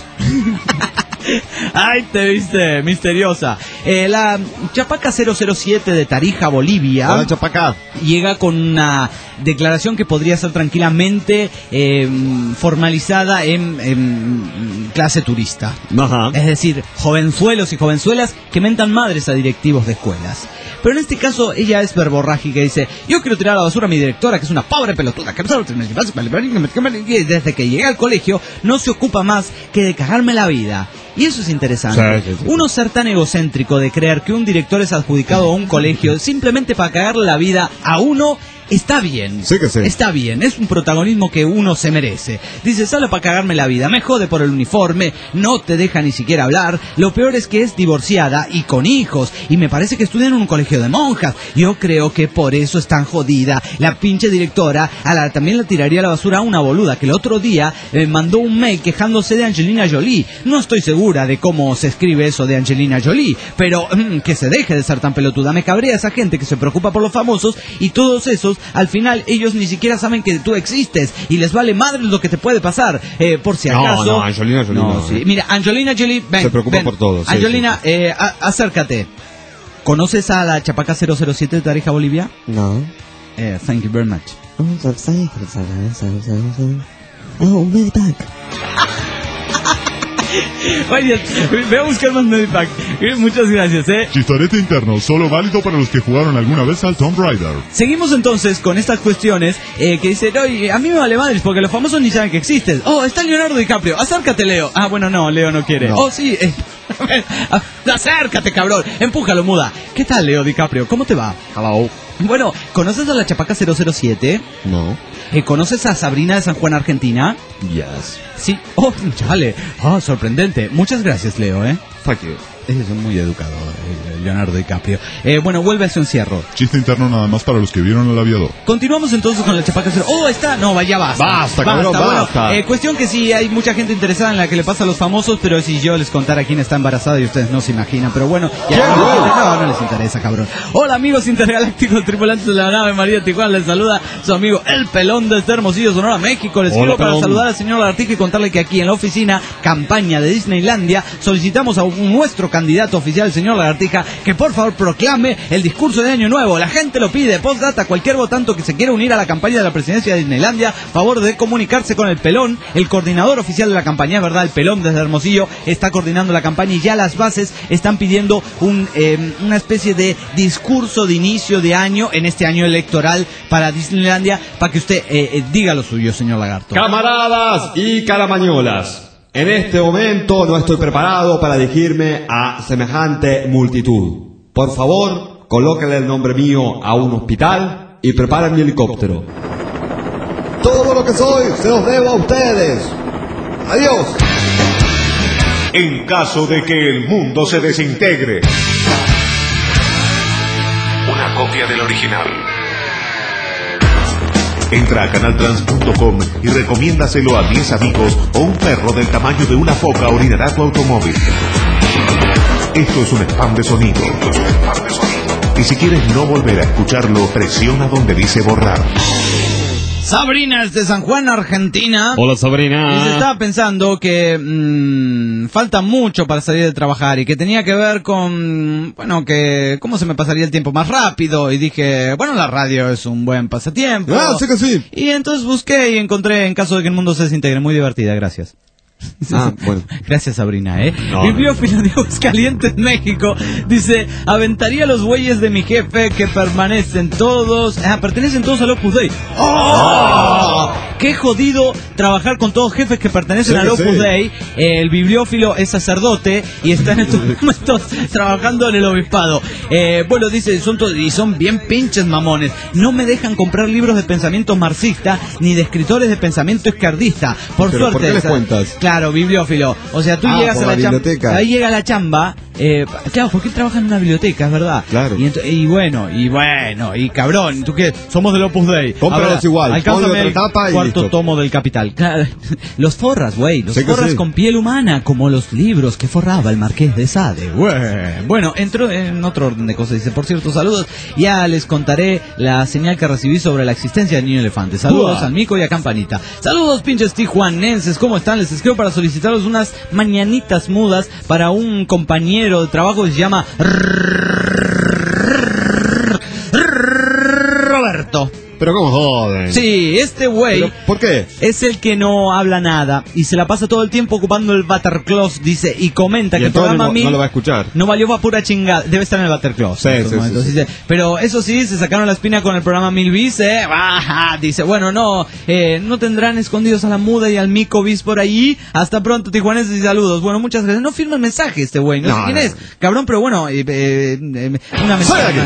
[SPEAKER 7] Ay, te viste, misteriosa. La Chapaca 007 de Tarija, Bolivia.
[SPEAKER 8] Hola, Chapaca.
[SPEAKER 7] Llega con una declaración que podría ser tranquilamente formalizada en clase turista.
[SPEAKER 8] Ajá.
[SPEAKER 7] Es decir, jovenzuelos y jovenzuelas que mentan madres a directivos de escuelas. Pero en este caso ella es verborrágica y dice, yo quiero tirar a la basura a mi directora, que es una pobre pelotuda, que desde que llegué al colegio no se ocupa más que de cagarme la vida. Y eso es interesante.
[SPEAKER 8] Sí.
[SPEAKER 7] Uno ser tan egocéntrico de creer que un director es adjudicado a un colegio simplemente para cagarle la vida a uno, está bien.
[SPEAKER 8] Sí que sí.
[SPEAKER 7] Está bien, es un protagonismo que uno se merece. Dice, sale para cagarme la vida, me jode por el uniforme, no te deja ni siquiera hablar. Lo peor es que es divorciada y con hijos, y me parece que estudian en un colegio de monjas. Yo creo que por eso es tan jodida. La pinche directora también la tiraría a la basura a una boluda que el otro día mandó un mail quejándose de Angelina Jolie. No estoy segura de cómo se escribe eso de Angelina Jolie, pero que se deje de ser tan pelotuda. Me cabrea esa gente que se preocupa por los famosos y todos esos, al final ellos ni siquiera saben que tú existes y les vale madre lo que te puede pasar, por si acaso.
[SPEAKER 8] No, Angelina Jolie no.
[SPEAKER 7] Sí. Mira, Angelina Jolie, ven,
[SPEAKER 8] se preocupa por todo. Sí,
[SPEAKER 7] Angelina, sí. Acércate. ¿Conoces a la Chapaca 007 de Tarija, Bolivia?
[SPEAKER 11] No.
[SPEAKER 7] Thank you very much.
[SPEAKER 11] Oh, Medipack.
[SPEAKER 7] Oye, voy a buscar más Medipack. Muchas gracias,
[SPEAKER 12] Chistorete interno, solo válido para los que jugaron alguna vez al Tomb Raider.
[SPEAKER 7] Seguimos entonces con estas cuestiones que dicen, oye, a mí me vale madres porque los famosos ni saben que existen. Oh, está Leonardo DiCaprio, acércate, Leo. Ah, bueno, no, Leo no quiere. No. Oh, sí, acércate, cabrón, empújalo, muda. ¿Qué tal, Leo DiCaprio? ¿Cómo te va?
[SPEAKER 8] Hello.
[SPEAKER 7] Bueno, ¿conoces a la Chapaca 007?
[SPEAKER 8] No.
[SPEAKER 7] ¿Conoces a Sabrina de San Juan, Argentina?
[SPEAKER 8] Yes.
[SPEAKER 7] Sí. Oh, chale. Oh, sorprendente. Muchas gracias, Leo,
[SPEAKER 8] Thank you.
[SPEAKER 7] Es muy educado, Leonardo DiCaprio. Bueno, vuelve a su encierro.
[SPEAKER 12] Chiste interno nada más para los que vieron El Aviador.
[SPEAKER 7] Continuamos entonces con la Chapaca 0. Oh, está. No, ya basta.
[SPEAKER 8] Basta, cabrón, basta.
[SPEAKER 7] Bueno, cuestión que sí, hay mucha gente interesada en la que le pasa a los famosos, pero si yo les contara quién está embarazada y ustedes no se imaginan. Pero bueno, ya no les interesa, cabrón. Hola, amigos intergalácticos, tripulantes de la nave María Tijuana. Les saluda su amigo El Pelón desde Hermosillo, Sonora, México. Les escribo para saludar al señor Lagartija y contarle que aquí en la oficina, campaña de Disneylandia, solicitamos a nuestro candidato oficial, el señor Lagartija, que por favor proclame el discurso de Año Nuevo. La gente lo pide. Postdata, cualquier votante que se quiera unir a la campaña de la presidencia de Disneylandia, favor de comunicarse con el Pelón, el coordinador oficial de la campaña, ¿verdad? El Pelón desde Hermosillo está coordinando la campaña y ya las bases están pidiendo una especie de discurso de inicio de año en este año electoral para Disneylandia, para que usted diga lo suyo, señor Lagarto.
[SPEAKER 8] Camaradas y caramañolas, en este momento no estoy preparado para dirigirme a semejante multitud. Por favor, colóquenle el nombre mío a un hospital y preparen mi helicóptero. Todo lo que soy se los debo a ustedes. Adiós.
[SPEAKER 3] En caso de que el mundo se desintegre, una copia del original. Entra a canaltrans.com y recomiéndaselo a 10 amigos o un perro del tamaño de una foca orinará tu automóvil. Esto es un spam de sonido. Y si quieres no volver a escucharlo, presiona donde dice borrar.
[SPEAKER 7] Sabrina es de San Juan, Argentina.
[SPEAKER 8] Hola, Sabrina.
[SPEAKER 7] Y se estaba pensando que falta mucho para salir de trabajar y que tenía que ver con, bueno, que cómo se me pasaría el tiempo más rápido. Y dije, bueno, la radio es un buen pasatiempo.
[SPEAKER 8] Ah, sí que sí.
[SPEAKER 7] Y entonces busqué y encontré En caso de que el mundo se desintegre. Muy divertida, gracias.
[SPEAKER 8] Bueno.
[SPEAKER 7] Gracias, Sabrina,
[SPEAKER 8] No,
[SPEAKER 7] Bibliófilo de Aguascalientes, México, dice: aventaría los bueyes de mi jefe que pertenecen todos al Opus Dei. ¡Oh! Qué jodido trabajar con todos jefes que pertenecen al Opus Dei. El bibliófilo es sacerdote y está en estos momentos trabajando en el obispado. Bueno, dice, son bien pinches mamones. No me dejan comprar libros de pensamiento marxista ni de escritores de pensamiento izquierdista. Por suerte.
[SPEAKER 8] ¿Por qué les cuentas?
[SPEAKER 7] Claro, bibliófilo. O sea, tú llegas a la chamba. Ahí llega la chamba. Claro, porque él trabaja en una biblioteca, es verdad.
[SPEAKER 8] Claro.
[SPEAKER 7] Y bueno, cabrón, ¿tú qué? Somos del Opus Dei.
[SPEAKER 8] Cómpralos igual.
[SPEAKER 7] Alcánzame el cuarto tomo del Capital. Claro. Los forras, güey. Los forras con piel humana, como los libros que forraba el Marqués de Sade. Bueno, entró en otro orden de cosas. Dice, por cierto, saludos. Ya les contaré la señal que recibí sobre la existencia del niño elefante. Saludos al Mico y a Campanita. Saludos, pinches tijuanenses. ¿Cómo están? Les escribo para solicitaros unas mañanitas mudas para un compañero de trabajo que se llama Roberto.
[SPEAKER 8] Pero cómo joden.
[SPEAKER 7] Sí, este güey.
[SPEAKER 8] ¿Por qué?
[SPEAKER 7] Es el que no habla nada y se la pasa todo el tiempo ocupando el Batterclaws, dice, y comenta que el programa
[SPEAKER 8] no lo va a escuchar.
[SPEAKER 7] No valió para pura chingada. Debe estar en el Batterclaws.
[SPEAKER 8] Sí.
[SPEAKER 7] Dice, pero eso sí, se sacaron la espina con el programa Mil Bis, dice, bueno, no tendrán escondidos a la Muda y al Mico Bis por ahí. Hasta pronto, tijuaneses, y saludos. Bueno, muchas gracias. No firma el mensaje este güey, no sé quién es, cabrón, pero bueno, una mensaje.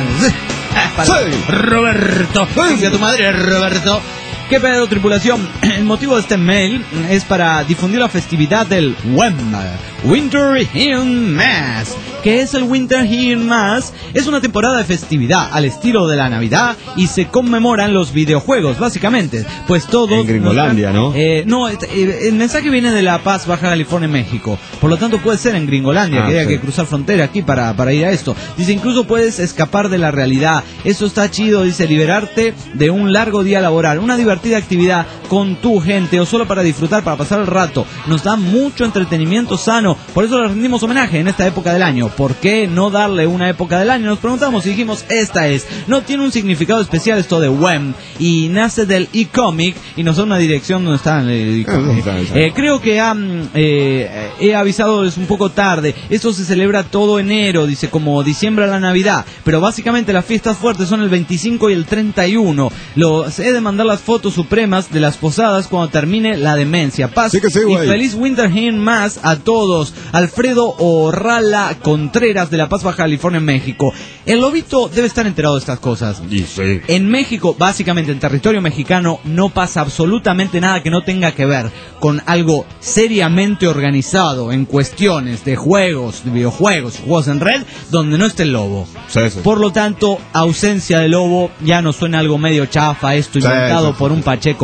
[SPEAKER 7] Roberto, a tu madre, Roberto. ¿Qué pedo, tripulación? El motivo de este mail es para difundir la festividad del Winter in Mass. ¿Qué es el Winter in Mass? Es una temporada de festividad al estilo de la Navidad y se conmemoran los videojuegos, básicamente. Pues todos...
[SPEAKER 8] En Gringolandia, ¿no?
[SPEAKER 7] No, el mensaje viene de La Paz, Baja California, México. Por lo tanto, puede ser en Gringolandia, que haya que cruzar frontera aquí para ir a esto. Dice, incluso puedes escapar de la realidad. Eso está chido, dice, liberarte de un largo día laboral. Una divertida actividad con tu gente o solo para disfrutar, para pasar el rato. Nos da mucho entretenimiento sano. Por eso le rendimos homenaje en esta época del año. ¿Por qué no darle una época del año? Nos preguntamos y dijimos, esta es. No tiene un significado especial esto de WEM y nace del e-comic y nos da una dirección donde está el e-comic. Creo que he avisado, es un poco tarde. Esto se celebra todo enero, dice, como diciembre a la Navidad. Pero básicamente las fiestas fuertes son el 25 y el 31. He de mandar las fotos supremas de las posadas cuando termine la demencia. Paz y feliz Winter in Mass a todos. Alfredo Orrala Contreras de La Paz, Baja California, México. El lobito debe estar enterado de estas cosas.
[SPEAKER 8] Sí.
[SPEAKER 7] En México, básicamente en territorio mexicano, no pasa absolutamente nada que no tenga que ver con algo seriamente organizado en cuestiones de juegos, de videojuegos, juegos en red, donde no esté el lobo.
[SPEAKER 8] Sí.
[SPEAKER 7] Por lo tanto, ausencia de lobo, ya nos suena algo medio chafa esto, inventado por un Pacheco borracho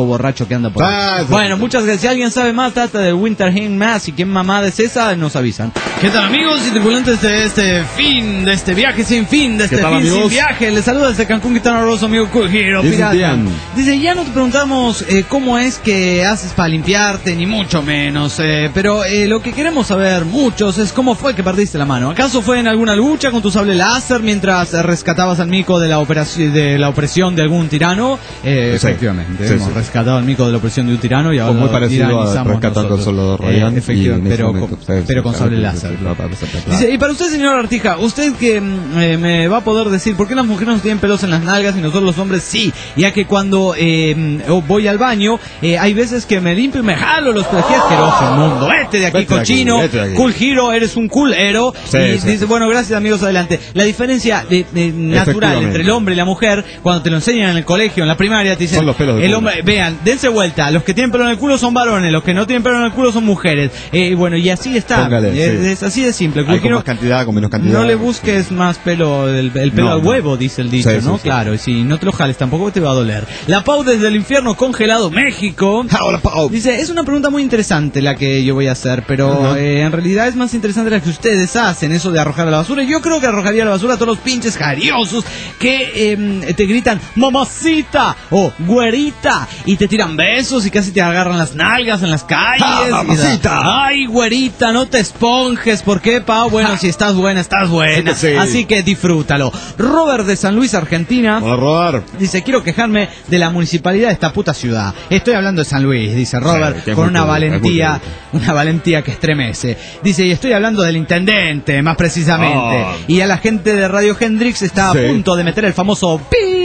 [SPEAKER 7] que anda por ahí. Bueno, muchas gracias. Si alguien sabe más, trata del Winter Game Mass y quién mamada es esa, nos avisan. ¿Qué tal, amigos y tripulantes de este fin, de este viaje sin fin, de este fin sin viaje? Les saluda desde Cancún, Guitarra Rosso, amigo Cool Hero Pirata. Dice, ya no te preguntamos cómo es que haces para limpiarte, ni mucho menos, pero lo que queremos saber muchos es cómo fue que perdiste la mano. ¿Acaso fue en alguna lucha con tu sable láser mientras rescatabas al mico de la opresión de algún tirano? Efectivamente, hemos rescatado al mico de la opresión de un tirano y ahora
[SPEAKER 8] muy parecido a rescatando al soldado Ryan,
[SPEAKER 7] efectivamente, pero con sable láser. Dice, y para usted, señor Artija, usted que me va a poder decir por qué las mujeres no tienen pelos en las nalgas y nosotros los hombres sí, ya que cuando voy al baño hay veces que me limpio y me jalo los pelos. Qué asqueroso el mundo, vete de aquí, cochino, Cool Hero, eres un cool hero. Dice, bueno, gracias, amigos, adelante. La diferencia natural entre el hombre y la mujer, cuando te lo enseñan en el colegio, en la primaria, te dicen, son los pelos el hombre, vean, dense vuelta, los que tienen pelo en el culo son varones, los que no tienen pelo en el culo son mujeres. Bueno, y así está. Póngale, es así de simple.
[SPEAKER 8] Hay con más cantidad, con menos cantidad.
[SPEAKER 7] No le busques más pelo, el pelo al huevo, dice el dicho, ¿no? Claro, y si no te lo jales tampoco te va a doler. La Pau desde el infierno congelado, México. Hola, Pau. Dice, es una pregunta muy interesante la que yo voy a hacer, pero en realidad es más interesante la que ustedes hacen, eso de arrojar a la basura. Yo creo que arrojaría a la basura a todos los pinches jariosos que te gritan mamacita o güerita y te tiran besos y casi te agarran las nalgas en las calles.
[SPEAKER 8] Mamacita.
[SPEAKER 7] Ay, güerita, no te esponjes. ¿Por qué, Pau? Bueno, si estás buena, estás buena. Sí. Así que disfrútalo. Robert de San Luis, Argentina.
[SPEAKER 8] Hola, Robert.
[SPEAKER 7] Dice, quiero quejarme de la municipalidad de esta puta ciudad. Estoy hablando de San Luis, dice Robert, con una valentía que estremece. Dice, y estoy hablando del intendente, más precisamente. Y a la gente de Radio Hendrix está a punto de meter el famoso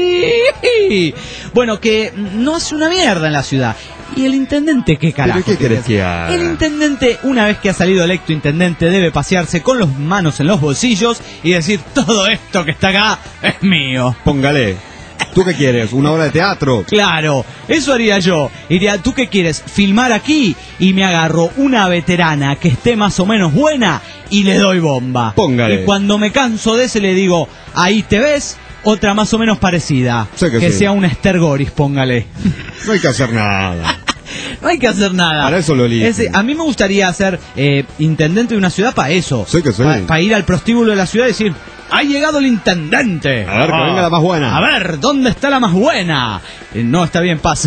[SPEAKER 7] pi. Bueno, que no hace una mierda en la ciudad. ¿Y el intendente qué carajo?
[SPEAKER 8] ¿Pero qué querés que haga?
[SPEAKER 7] El intendente, una vez que ha salido electo intendente, debe pasearse con las manos en los bolsillos y decir, todo esto que está acá es mío.
[SPEAKER 8] Póngale. ¿Tú qué quieres? ¿Una obra de teatro?
[SPEAKER 7] Claro, eso haría yo. Diría, ¿tú qué quieres? Filmar aquí y me agarro una veterana que esté más o menos buena y le doy bomba.
[SPEAKER 8] Póngale.
[SPEAKER 7] Y cuando me canso de ese le digo, ahí te ves. Otra más o menos parecida. Que sea un Esther Goris, póngale.
[SPEAKER 8] No hay que hacer nada.
[SPEAKER 7] No hay que hacer nada.
[SPEAKER 8] Para eso lo elijo.
[SPEAKER 7] A mí me gustaría ser intendente de una ciudad para eso. Para ir al prostíbulo de la ciudad y decir, ha llegado el intendente.
[SPEAKER 8] A ver, que venga la más buena.
[SPEAKER 7] A ver, ¿dónde está la más buena? No, está bien, paso.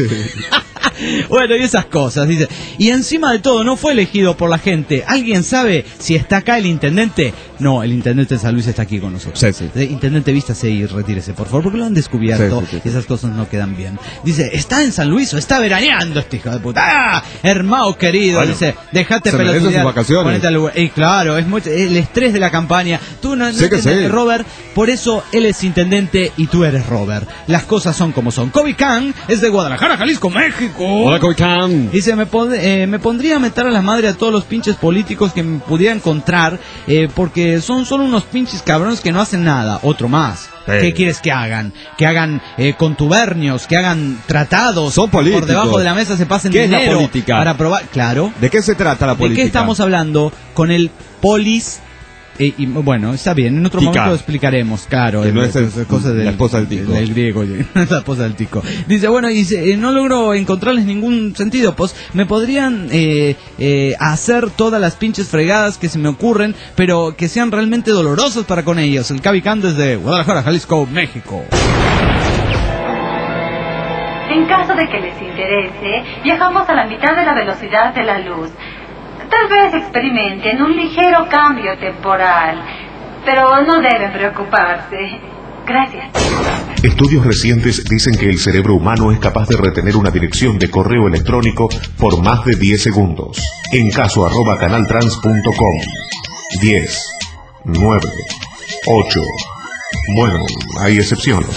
[SPEAKER 7] Bueno, y esas cosas, dice. Y encima de todo, no fue elegido por la gente. ¿Alguien sabe si está acá el intendente? No, el intendente de San Luis está aquí con nosotros. Intendente, vístase y retírese, por favor, porque lo han descubierto y esas cosas no quedan bien. Dice, ¿está en San Luis o está veraneando este hijo de puta? ¡Ah! Hermano querido, bueno, dice, déjate pelotudear. Y claro, es mucho, el estrés de la campaña. Tú no entiendes, Robert, por eso él es intendente y tú eres Robert. Las cosas son como son. Kobe Khan es de Guadalajara, Jalisco, México.
[SPEAKER 8] Hola, Kobe Khan.
[SPEAKER 7] Dice, me pondría a meter a la madre a todos los pinches políticos que me pudiera encontrar, porque son solo unos pinches cabrones que no hacen nada. Otro más. ¿Qué quieres que hagan? Que hagan contubernios, que hagan tratados.
[SPEAKER 8] Son políticos.
[SPEAKER 7] Por debajo de la mesa se pasen dinero.
[SPEAKER 8] ¿Qué es la política?
[SPEAKER 7] Para probar, claro.
[SPEAKER 8] ¿De qué se trata la política?
[SPEAKER 7] ¿De qué estamos hablando con el polis? Y bueno, está bien, en otro momento lo explicaremos, claro.
[SPEAKER 8] Que no es
[SPEAKER 7] cosa
[SPEAKER 8] la esposa del tico.
[SPEAKER 7] Del griego, no es la esposa del tico. Dice, bueno, y no logro encontrarles ningún sentido, pues me podrían hacer todas las pinches fregadas que se me ocurren, pero que sean realmente dolorosas para con ellos. El Cabicán desde Guadalajara, Jalisco, México.
[SPEAKER 13] En caso de que les interese, viajamos a la mitad de la velocidad de la luz. Tal vez experimenten un ligero cambio temporal, pero no deben preocuparse. Gracias.
[SPEAKER 3] Estudios recientes dicen que el cerebro humano es capaz de retener una dirección de correo electrónico por más de 10 segundos. En caso @canaltrans.com. 10, 9, 8. Bueno, hay excepciones.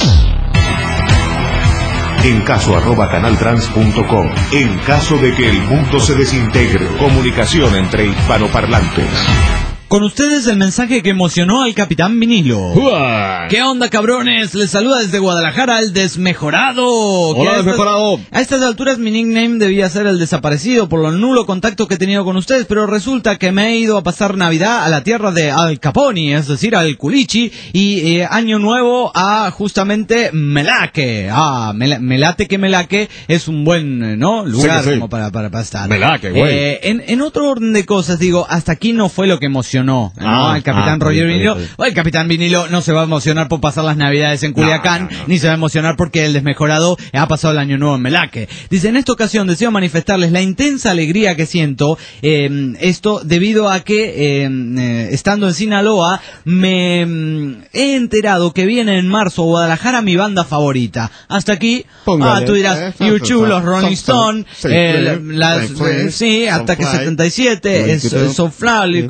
[SPEAKER 3] En caso @canaltrans.com. En caso de que el mundo se desintegre. Comunicación entre hispanoparlantes.
[SPEAKER 7] Con ustedes el mensaje que emocionó al Capitán Vinilo.
[SPEAKER 8] ¡Uah!
[SPEAKER 7] ¿Qué onda, cabrones? Les saluda desde Guadalajara el Desmejorado.
[SPEAKER 8] Hola, Desmejorado.
[SPEAKER 7] A estas alturas mi nickname debía ser el Desaparecido por lo nulo contacto que he tenido con ustedes, pero resulta que me he ido a pasar Navidad a la tierra de Al Caponi, es decir, al Culichi, y Año Nuevo a justamente Melaque. Melate que Melaque es un buen lugar
[SPEAKER 8] sí.
[SPEAKER 7] como para estar.
[SPEAKER 8] Melaque, güey.
[SPEAKER 7] En otro orden de cosas, digo, hasta aquí no fue lo que emocionó al Capitán Roger Vinilo. El Capitán Vinilo no se va a emocionar por pasar las Navidades en Culiacán, ni se va a emocionar porque el Desmejorado ha pasado el Año Nuevo en Melaque. Dice, en esta ocasión deseo manifestarles la intensa alegría que siento, esto debido a que estando en Sinaloa me he enterado que viene en marzo a Guadalajara mi banda favorita. Hasta aquí, tú dirás, U2, los Rolling Stones, hasta que 77, Soulfly,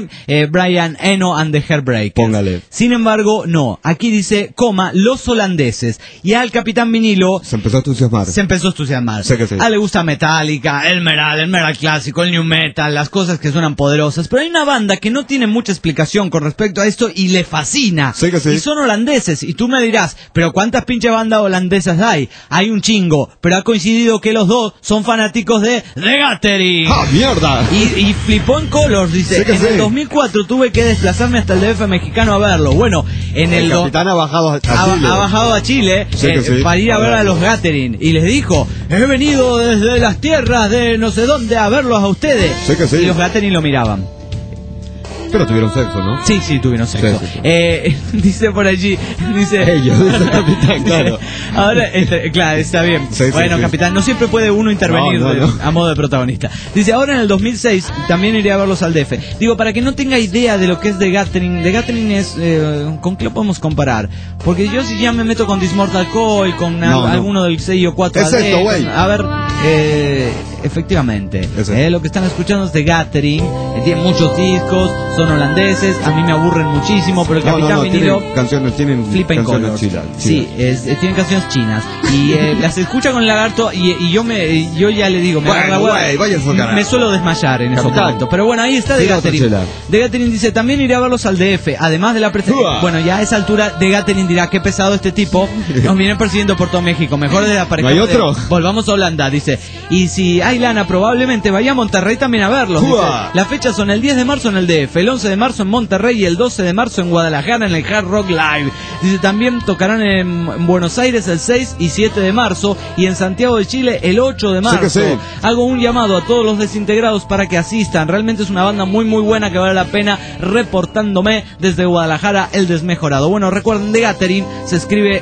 [SPEAKER 7] Brian Eno and the Heartbreakers.
[SPEAKER 8] Póngale.
[SPEAKER 7] Sin embargo, no. Aquí dice, los holandeses. Y al Capitán Vinilo
[SPEAKER 8] se empezó a entusiasmar.
[SPEAKER 7] Sé que sí. A él le gusta Metallica, el metal clásico, el new metal, las cosas que suenan poderosas. Pero hay una banda que no tiene mucha explicación con respecto a esto y le fascina.
[SPEAKER 8] Sé que sí.
[SPEAKER 7] Y son holandeses. Y tú me dirás, pero ¿cuántas pinche bandas holandesas hay? Hay un chingo. Pero ha coincidido que los dos son fanáticos de The Gathering.
[SPEAKER 8] ¡Ah, mierda!
[SPEAKER 7] Y flipó en Colors, dice. En el 2004 tuve que desplazarme hasta el DF mexicano a verlo. Bueno,
[SPEAKER 8] el capitán ha bajado a Chile.
[SPEAKER 7] Ha bajado a Chile para ir a ver a los Gathering. Y les dijo, he venido desde las tierras de no sé dónde a verlos a ustedes.
[SPEAKER 8] Sé que sí.
[SPEAKER 7] Y los Gathering lo miraban.
[SPEAKER 8] Pero tuvieron sexo, ¿no?
[SPEAKER 7] Sí, tuvieron sexo.
[SPEAKER 8] Sí.
[SPEAKER 7] Dice por allí, dice
[SPEAKER 8] ellos, dice el capitán, claro.
[SPEAKER 7] Ahora, claro, está bien.
[SPEAKER 8] Sí,
[SPEAKER 7] bueno, capitán, no siempre puede uno intervenir a modo de protagonista. Dice, ahora en el 2006 también iré a verlos al DF. Digo, para que no tenga idea de lo que es The Gathering es, ¿con qué lo podemos comparar? Porque yo si ya me meto con Dismortal Coil, con alguno del 6 o 4
[SPEAKER 8] es esto, güey.
[SPEAKER 7] A ver, efectivamente, lo que están escuchando es The Gathering, tiene muchos discos, son holandeses, a mí me aburren muchísimo, pero el Capitán Vinilo
[SPEAKER 8] tienen
[SPEAKER 7] flipa en
[SPEAKER 8] canciones
[SPEAKER 7] Colors.
[SPEAKER 8] chinas.
[SPEAKER 7] Sí, tienen canciones chinas y las escucha con el lagarto y yo ya le digo, me suelo desmayar en esos momentos. Pero bueno, ahí está The Gathering. The Gathering dice, también iré a verlos al DF, además de la presencia. Bueno, ya a esa altura The Gathering dirá, qué pesado este tipo, nos viene persiguiendo por todo México, mejor de la pareja.
[SPEAKER 8] ¿No hay otro?
[SPEAKER 7] Volvamos a Holanda, dice. Y si hay lana, probablemente vaya a Monterrey también a verlos. Dice, las fechas son el 10 de marzo en el DF, el 11 de marzo en Monterrey y el 12 de marzo en Guadalajara en el Hard Rock Live. Dice, también tocarán en Buenos Aires el 6 y 7 de marzo y en Santiago de Chile el 8 de marzo. Hago un llamado a todos los desintegrados para que asistan. Realmente es una banda muy muy buena que vale la pena, reportándome desde Guadalajara el Desmejorado. Bueno, recuerden, The Gathering se escribe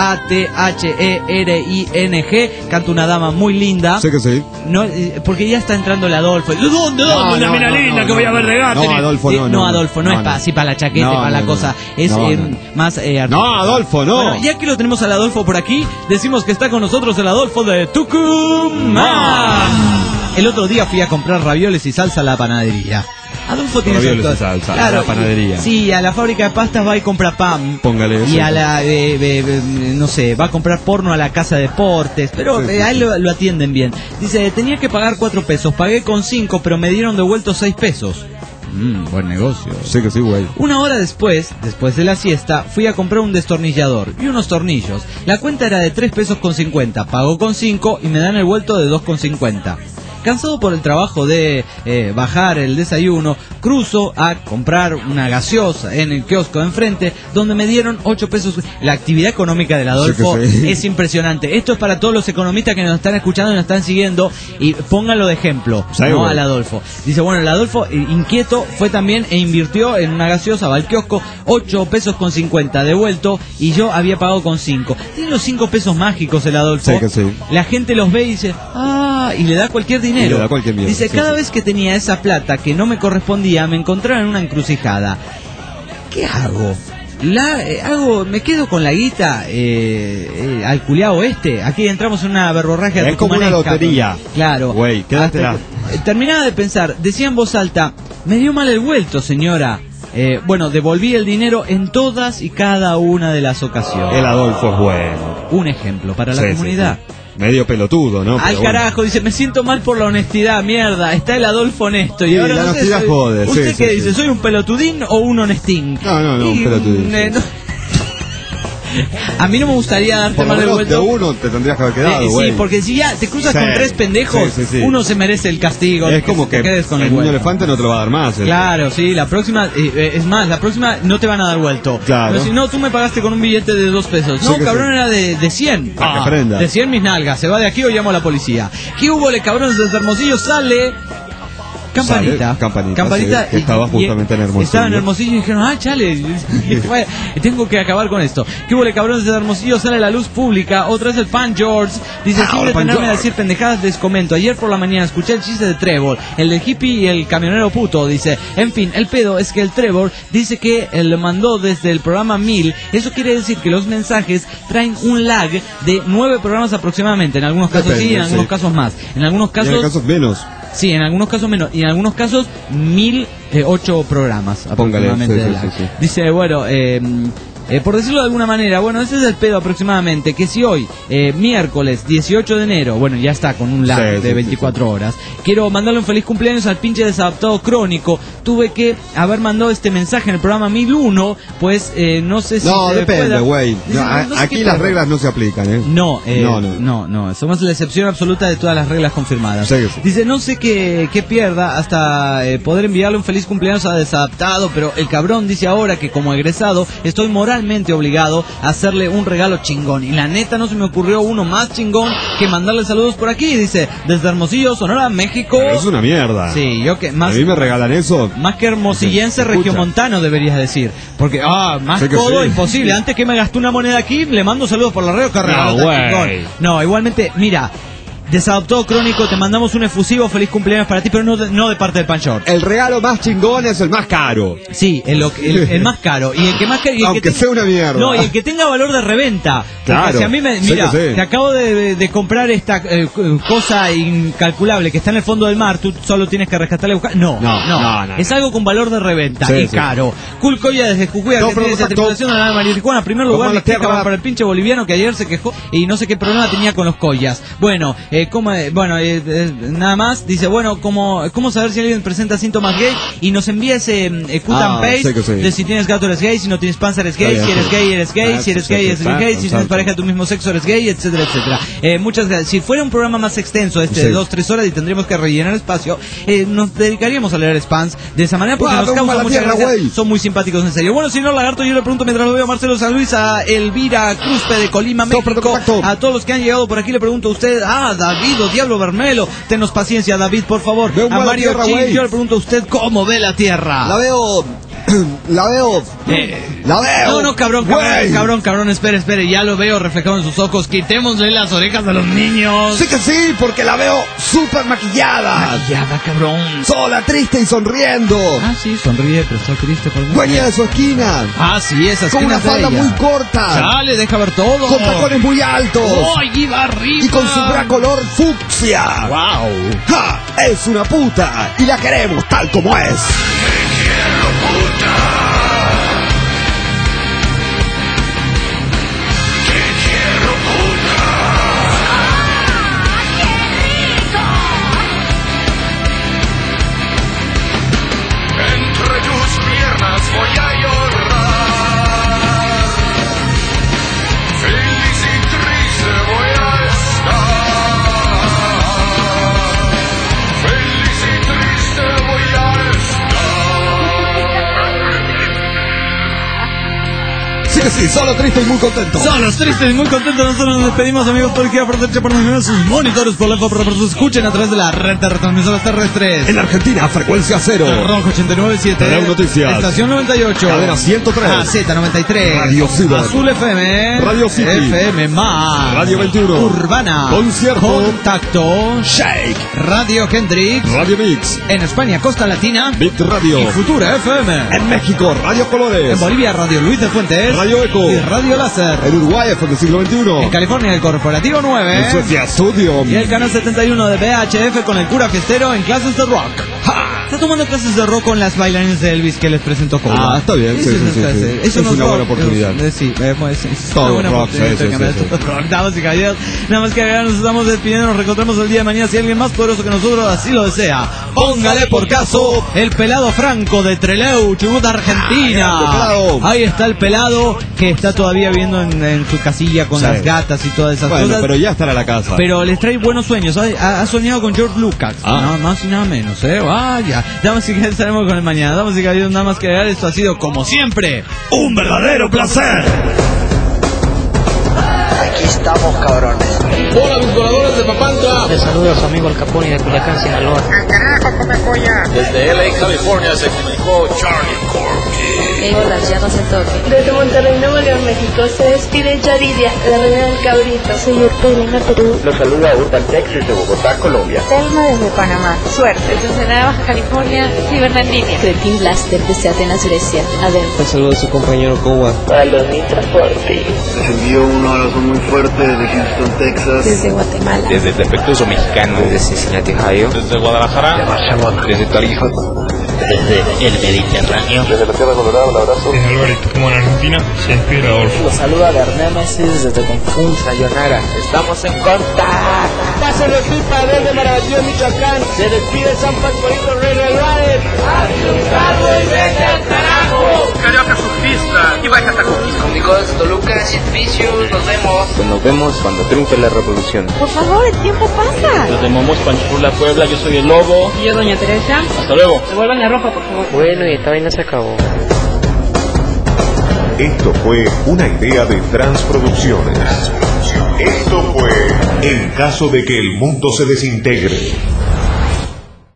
[SPEAKER 7] Gathering, canta una dama muy linda.
[SPEAKER 8] Sé que sí.
[SPEAKER 7] No, porque ya está entrando el Adolfo. ¿Dónde? Una mina linda que voy a ver The Gathering. Adolfo, no es así para la chaqueta, para la cosa. Es más...
[SPEAKER 8] Adolfo, no.
[SPEAKER 7] Bueno, ya que lo tenemos al Adolfo por aquí, decimos que está con nosotros el Adolfo de Tucumán. El otro día fui a comprar ravioles y salsa a la panadería. Adolfo tiene
[SPEAKER 8] ravioles y salsa, claro, a la panadería.
[SPEAKER 7] Sí, a la fábrica de pastas va y compra pan.
[SPEAKER 8] Póngale eso.
[SPEAKER 7] Y a la, no sé, va a comprar porno a la casa de deportes. Pero a él lo atienden bien. Dice, tenía que pagar 4 pesos, pagué con 5, pero me dieron devueltos 6 pesos. Buen negocio.
[SPEAKER 8] Sí que sí, güey.
[SPEAKER 7] Una hora después de la siesta, fui a comprar un destornillador y unos tornillos. La cuenta era de 3 pesos con 50. Pagó con 5 y me dan el vuelto de 2,50. Cansado por el trabajo de bajar el desayuno, cruzo a comprar una gaseosa en el kiosco de enfrente, donde me dieron 8 pesos. La actividad económica del Adolfo es impresionante. Esto es para todos los economistas que nos están escuchando y nos están siguiendo, y pónganlo de ejemplo, ¿no? Al Adolfo. Dice, bueno, el Adolfo, inquieto, fue también e invirtió en una gaseosa, va al kiosco, 8 pesos con 50 devuelto, y yo había pagado con 5. Tiene los 5 pesos mágicos el Adolfo. La gente los ve y dice, y le da cualquier dinero. Dice, cada vez que tenía esa plata que no me correspondía, me encontraba en una encrucijada. ¿Qué hago? Me quedo con la guita al culiao este. Aquí entramos en una verborragia.
[SPEAKER 8] Es como una lotería.
[SPEAKER 7] Claro.
[SPEAKER 8] Güey, quédatela.
[SPEAKER 7] Terminaba de pensar, decía en voz alta, me dio mal el vuelto, señora. Bueno, devolví el dinero en todas y cada una de las ocasiones.
[SPEAKER 8] El Adolfo es bueno.
[SPEAKER 7] Un ejemplo para la comunidad.
[SPEAKER 8] medio pelotudo, ¿no?
[SPEAKER 7] Al carajo, dice, me siento mal por la honestidad, mierda. Está el Adolfo Honesto. Y
[SPEAKER 8] sí,
[SPEAKER 7] ahora
[SPEAKER 8] la
[SPEAKER 7] no
[SPEAKER 8] honestidad
[SPEAKER 7] sé,
[SPEAKER 8] jode.
[SPEAKER 7] ¿Usted qué dice? ¿Soy un pelotudín o un honestín?
[SPEAKER 8] No, un pelotudín.
[SPEAKER 7] A mí no me gustaría darte mal el vuelto.
[SPEAKER 8] De uno te tendrías que haber quedado, güey.
[SPEAKER 7] Sí, porque si ya te cruzas con tres pendejos, uno se merece el castigo.
[SPEAKER 8] Es como que
[SPEAKER 7] quedes con
[SPEAKER 8] el niño elefante no te lo va a dar más.
[SPEAKER 7] Claro, sí, la próxima, es más, la próxima no te van a dar vuelto.
[SPEAKER 8] Claro.
[SPEAKER 7] Pero si no, tú me pagaste con un billete de 2 pesos. No, cabrón, era de 100. De 100 mis nalgas, se va de aquí o llamo a la policía. ¿Qué hubo, le cabrones desde Hermosillo? Sale... Campanita,
[SPEAKER 8] sí, que estaba justamente en Hermosillo.
[SPEAKER 7] Estaba en Hermosillo y dijeron, chale, tengo que acabar con esto. ¿Qué hubo, cabrones de Hermosillo? Sale la luz pública, otra vez el Pan George. Dice, sin detenerme a decir pendejadas, les comento. Ayer por la mañana escuché el chiste de Trevor, el del hippie y el camionero puto. Dice, en fin, el pedo es que el Trevor dice que lo mandó desde el programa 1000. Eso quiere decir que los mensajes traen un lag de 9 programas aproximadamente. En algunos casos sí, en algunos casos más. En algunos casos
[SPEAKER 8] menos.
[SPEAKER 7] Sí, en algunos casos menos. Y en algunos casos 1008 programas aproximadamente.
[SPEAKER 8] Póngale, sí.
[SPEAKER 7] Dice, bueno, por decirlo de alguna manera, bueno, ese es el pedo aproximadamente, que si hoy, miércoles 18 de enero, bueno, ya está con un lag de 24 horas, quiero mandarle un feliz cumpleaños al pinche desadaptado crónico. Tuve que haber mandado este mensaje en el programa 1001, pues no sé si...
[SPEAKER 8] No,
[SPEAKER 7] se
[SPEAKER 8] depende, güey.
[SPEAKER 7] No sé
[SPEAKER 8] aquí las reglas no se aplican, ¿eh?
[SPEAKER 7] No, somos la excepción absoluta de todas las reglas confirmadas.
[SPEAKER 8] Sí.
[SPEAKER 7] Dice, no sé qué pierda hasta poder enviarle un feliz cumpleaños a desadaptado, pero el cabrón dice ahora que como egresado estoy moralmente obligado a hacerle un regalo chingón. Y la neta no se me ocurrió uno más chingón que mandarle saludos por aquí. Dice, desde Hermosillo, Sonora, México.
[SPEAKER 8] Pero es una mierda.
[SPEAKER 7] Sí, yo que más...
[SPEAKER 8] A mí me regalan eso.
[SPEAKER 7] Más que hermosillense, regiomontano deberías decir. Porque, más codo, imposible. Antes que me gasté una moneda aquí, le mando saludos por la red. No, igualmente, mira... Desadaptado crónico, te mandamos un efusivo feliz cumpleaños para ti, pero no de parte del Pan Short.
[SPEAKER 8] El regalo más chingón es el más caro.
[SPEAKER 7] Sí, el más caro. Y el que más caro.
[SPEAKER 8] Aunque sea una mierda.
[SPEAKER 7] No, y el que tenga valor de reventa.
[SPEAKER 8] Claro.
[SPEAKER 7] Porque si a mí mira, te acabo de comprar esta cosa incalculable que está en el fondo del mar, tú solo tienes que rescatarla y buscar. No. Es algo con valor de reventa y caro. Culcoya desde Jujuy, Argentina, tripulación de la marihuana. Primer lugar, la queja para el pinche boliviano que ayer se quejó y no sé qué problema tenía con los collas. Bueno, nada más, dice, bueno, ¿cómo saber si alguien presenta síntomas gay? Y nos envía ese cut and paste de si tienes gato eres gay, si no tienes panza eres gay, si eres gay eres gay, si eres gay eres gay, si tienes pareja de tu mismo sexo eres gay, etcétera, etcétera. Muchas gracias. Si fuera un programa más extenso, de 2-3 horas y tendríamos que rellenar espacio, nos dedicaríamos a leer spams de esa manera porque nos causa mucha gracia. Son muy simpáticos, en serio. Bueno, señor Lagarto, yo le pregunto mientras lo veo a Marcelo San Luis, a Elvira Cruzpe de Colima, México, a todos los que han llegado por aquí le pregunto a usted, David o Diablo Bermelo, tenos paciencia, David, por favor. A Mario Chin, yo le pregunto a usted cómo ve la Tierra.
[SPEAKER 8] La veo.
[SPEAKER 7] No, cabrón, espere, ya lo veo reflejado en sus ojos. Quitémosle las orejas a los niños.
[SPEAKER 8] Sí que sí, porque la veo súper maquillada.
[SPEAKER 7] Cabrón.
[SPEAKER 8] Sola, triste y sonriendo.
[SPEAKER 7] Sí, sonríe, pero está triste.
[SPEAKER 8] Dueña de su esquina.
[SPEAKER 7] Sí, esa esquina.
[SPEAKER 8] Con una falda muy corta.
[SPEAKER 7] Chale, deja ver todo.
[SPEAKER 8] Con tacones muy altos.
[SPEAKER 7] Y va arriba.
[SPEAKER 8] Y con su bra color fucsia.
[SPEAKER 7] Wow.
[SPEAKER 8] Es una puta. Y la queremos tal como es. Sí, solo triste y muy contento.
[SPEAKER 7] Solos tristes y muy contentos. Nosotros nos despedimos, amigos, porque quiera aprovechar para nos sus monitores por la para que nos escuchen a través de la red de retransmisoras terrestres.
[SPEAKER 8] En Argentina, frecuencia 0.
[SPEAKER 7] Rojo 89.7.
[SPEAKER 8] Telegram Noticias.
[SPEAKER 7] Estación 98.
[SPEAKER 8] Cadena 103.
[SPEAKER 7] Z93.
[SPEAKER 8] Radio Ciudad.
[SPEAKER 7] Azul FM.
[SPEAKER 8] Radio City.
[SPEAKER 7] FM más.
[SPEAKER 8] Radio 21.
[SPEAKER 7] Urbana.
[SPEAKER 8] Concierto.
[SPEAKER 7] Contacto.
[SPEAKER 8] Shake.
[SPEAKER 7] Radio Hendrix.
[SPEAKER 8] Radio Mix.
[SPEAKER 7] En España, Costa Latina.
[SPEAKER 8] Bit Radio.
[SPEAKER 7] Y Futura FM.
[SPEAKER 8] En México, Radio Colores.
[SPEAKER 7] En Bolivia, Radio Luis de Fuentes.
[SPEAKER 8] Radio Eco.
[SPEAKER 7] Y Radio Láser.
[SPEAKER 8] En Uruguay, FM Siglo XXI.
[SPEAKER 7] En California, el Corporativo 9.
[SPEAKER 8] En Suecia, Studio.
[SPEAKER 7] Y el canal 71 de VHF con el cura fiestero en clases de rock. Está tomando clases de rock con las bailarinas de Elvis que les presentó Coba.
[SPEAKER 8] Ah, está bien.
[SPEAKER 7] Eso
[SPEAKER 8] es una buena oportunidad.
[SPEAKER 7] Sí,
[SPEAKER 8] todo rock.
[SPEAKER 7] Damas y caballeros, nada más que agregar, nos estamos despidiendo. Nos reencontramos el día de mañana. Si alguien más poderoso que nosotros así lo desea, póngale por caso el pelado Franco de Trelew, Chubut, Argentina. Ahí está el pelado que está todavía viviendo en su casilla con las gatas y todas esas cosas.
[SPEAKER 8] Pero ya estará en la casa.
[SPEAKER 7] Pero les trae buenos sueños. Ha soñado con George Lucas. Nada más y nada menos, vaya. Damas y caballeros, estaremos con el mañana. Damas y caballeros, nada más que agregar. Esto ha sido, como siempre, un verdadero placer.
[SPEAKER 14] Aquí estamos, cabrones.
[SPEAKER 15] Hola, mis voladores de Papantla.
[SPEAKER 16] Les saluda a su amigo El Capone de Culiacán, Sinaloa.
[SPEAKER 17] ¡Al carajo, come polla!
[SPEAKER 15] Desde LA, California, se comunicó Charlie Corky.
[SPEAKER 9] Hola, ya no se toque.
[SPEAKER 18] Desde Monterrey, Nuevo León, México, se despide Yaridia, la reina del cabrito.
[SPEAKER 19] Soy Urtelena, Perú.
[SPEAKER 20] Los saluda Urban Texas de Bogotá, Colombia.
[SPEAKER 19] Telma desde Panamá.
[SPEAKER 18] Suerte.
[SPEAKER 21] Desde Ensenada, Baja California, Cibernandini.
[SPEAKER 9] Creeping Blaster desde Atenas, Grecia. Adel.
[SPEAKER 22] Un saludo a su compañero Cowa.
[SPEAKER 23] Para los transporte.
[SPEAKER 24] Les envío un abrazo muy fuerte desde Houston, Texas.
[SPEAKER 19] Desde Guatemala.
[SPEAKER 25] Desde el defectuoso mexicano.
[SPEAKER 26] Desde Cincinnati, Ohio.
[SPEAKER 27] Desde Guadalajara.
[SPEAKER 26] Desde Tarija.
[SPEAKER 28] Desde el Mediterráneo.
[SPEAKER 29] Desde la Tierra Colorada, un abrazo.
[SPEAKER 30] Desde Alvarito, como en Argentina, se despide Adolfo.
[SPEAKER 31] Los saluda Bernémesis desde Confún,
[SPEAKER 32] Sayonara. Estamos en contacto.
[SPEAKER 33] Pásenlo pipa desde Maravilloso, Michoacán. Se despide San Pascualito Rey del Valle.
[SPEAKER 34] ¡Hazte un cargo y vete al carajo!
[SPEAKER 1] Carioca surfista y vaya hasta conquista.
[SPEAKER 35] Amigos de Toluca, servicio, nos vemos.
[SPEAKER 26] Pues nos vemos cuando triunfe la revolución.
[SPEAKER 19] Por favor, el tiempo pasa.
[SPEAKER 36] Desde Momos, Panchurla, Puebla, yo soy el Lobo.
[SPEAKER 37] Y yo, Doña Teresa.
[SPEAKER 36] Hasta luego.
[SPEAKER 37] Devuelvan la ropa, por favor.
[SPEAKER 22] Bueno, y esta vaina se acabó.
[SPEAKER 3] Esto fue una idea de Transproducciones. Esto fue En caso de que el mundo se desintegre.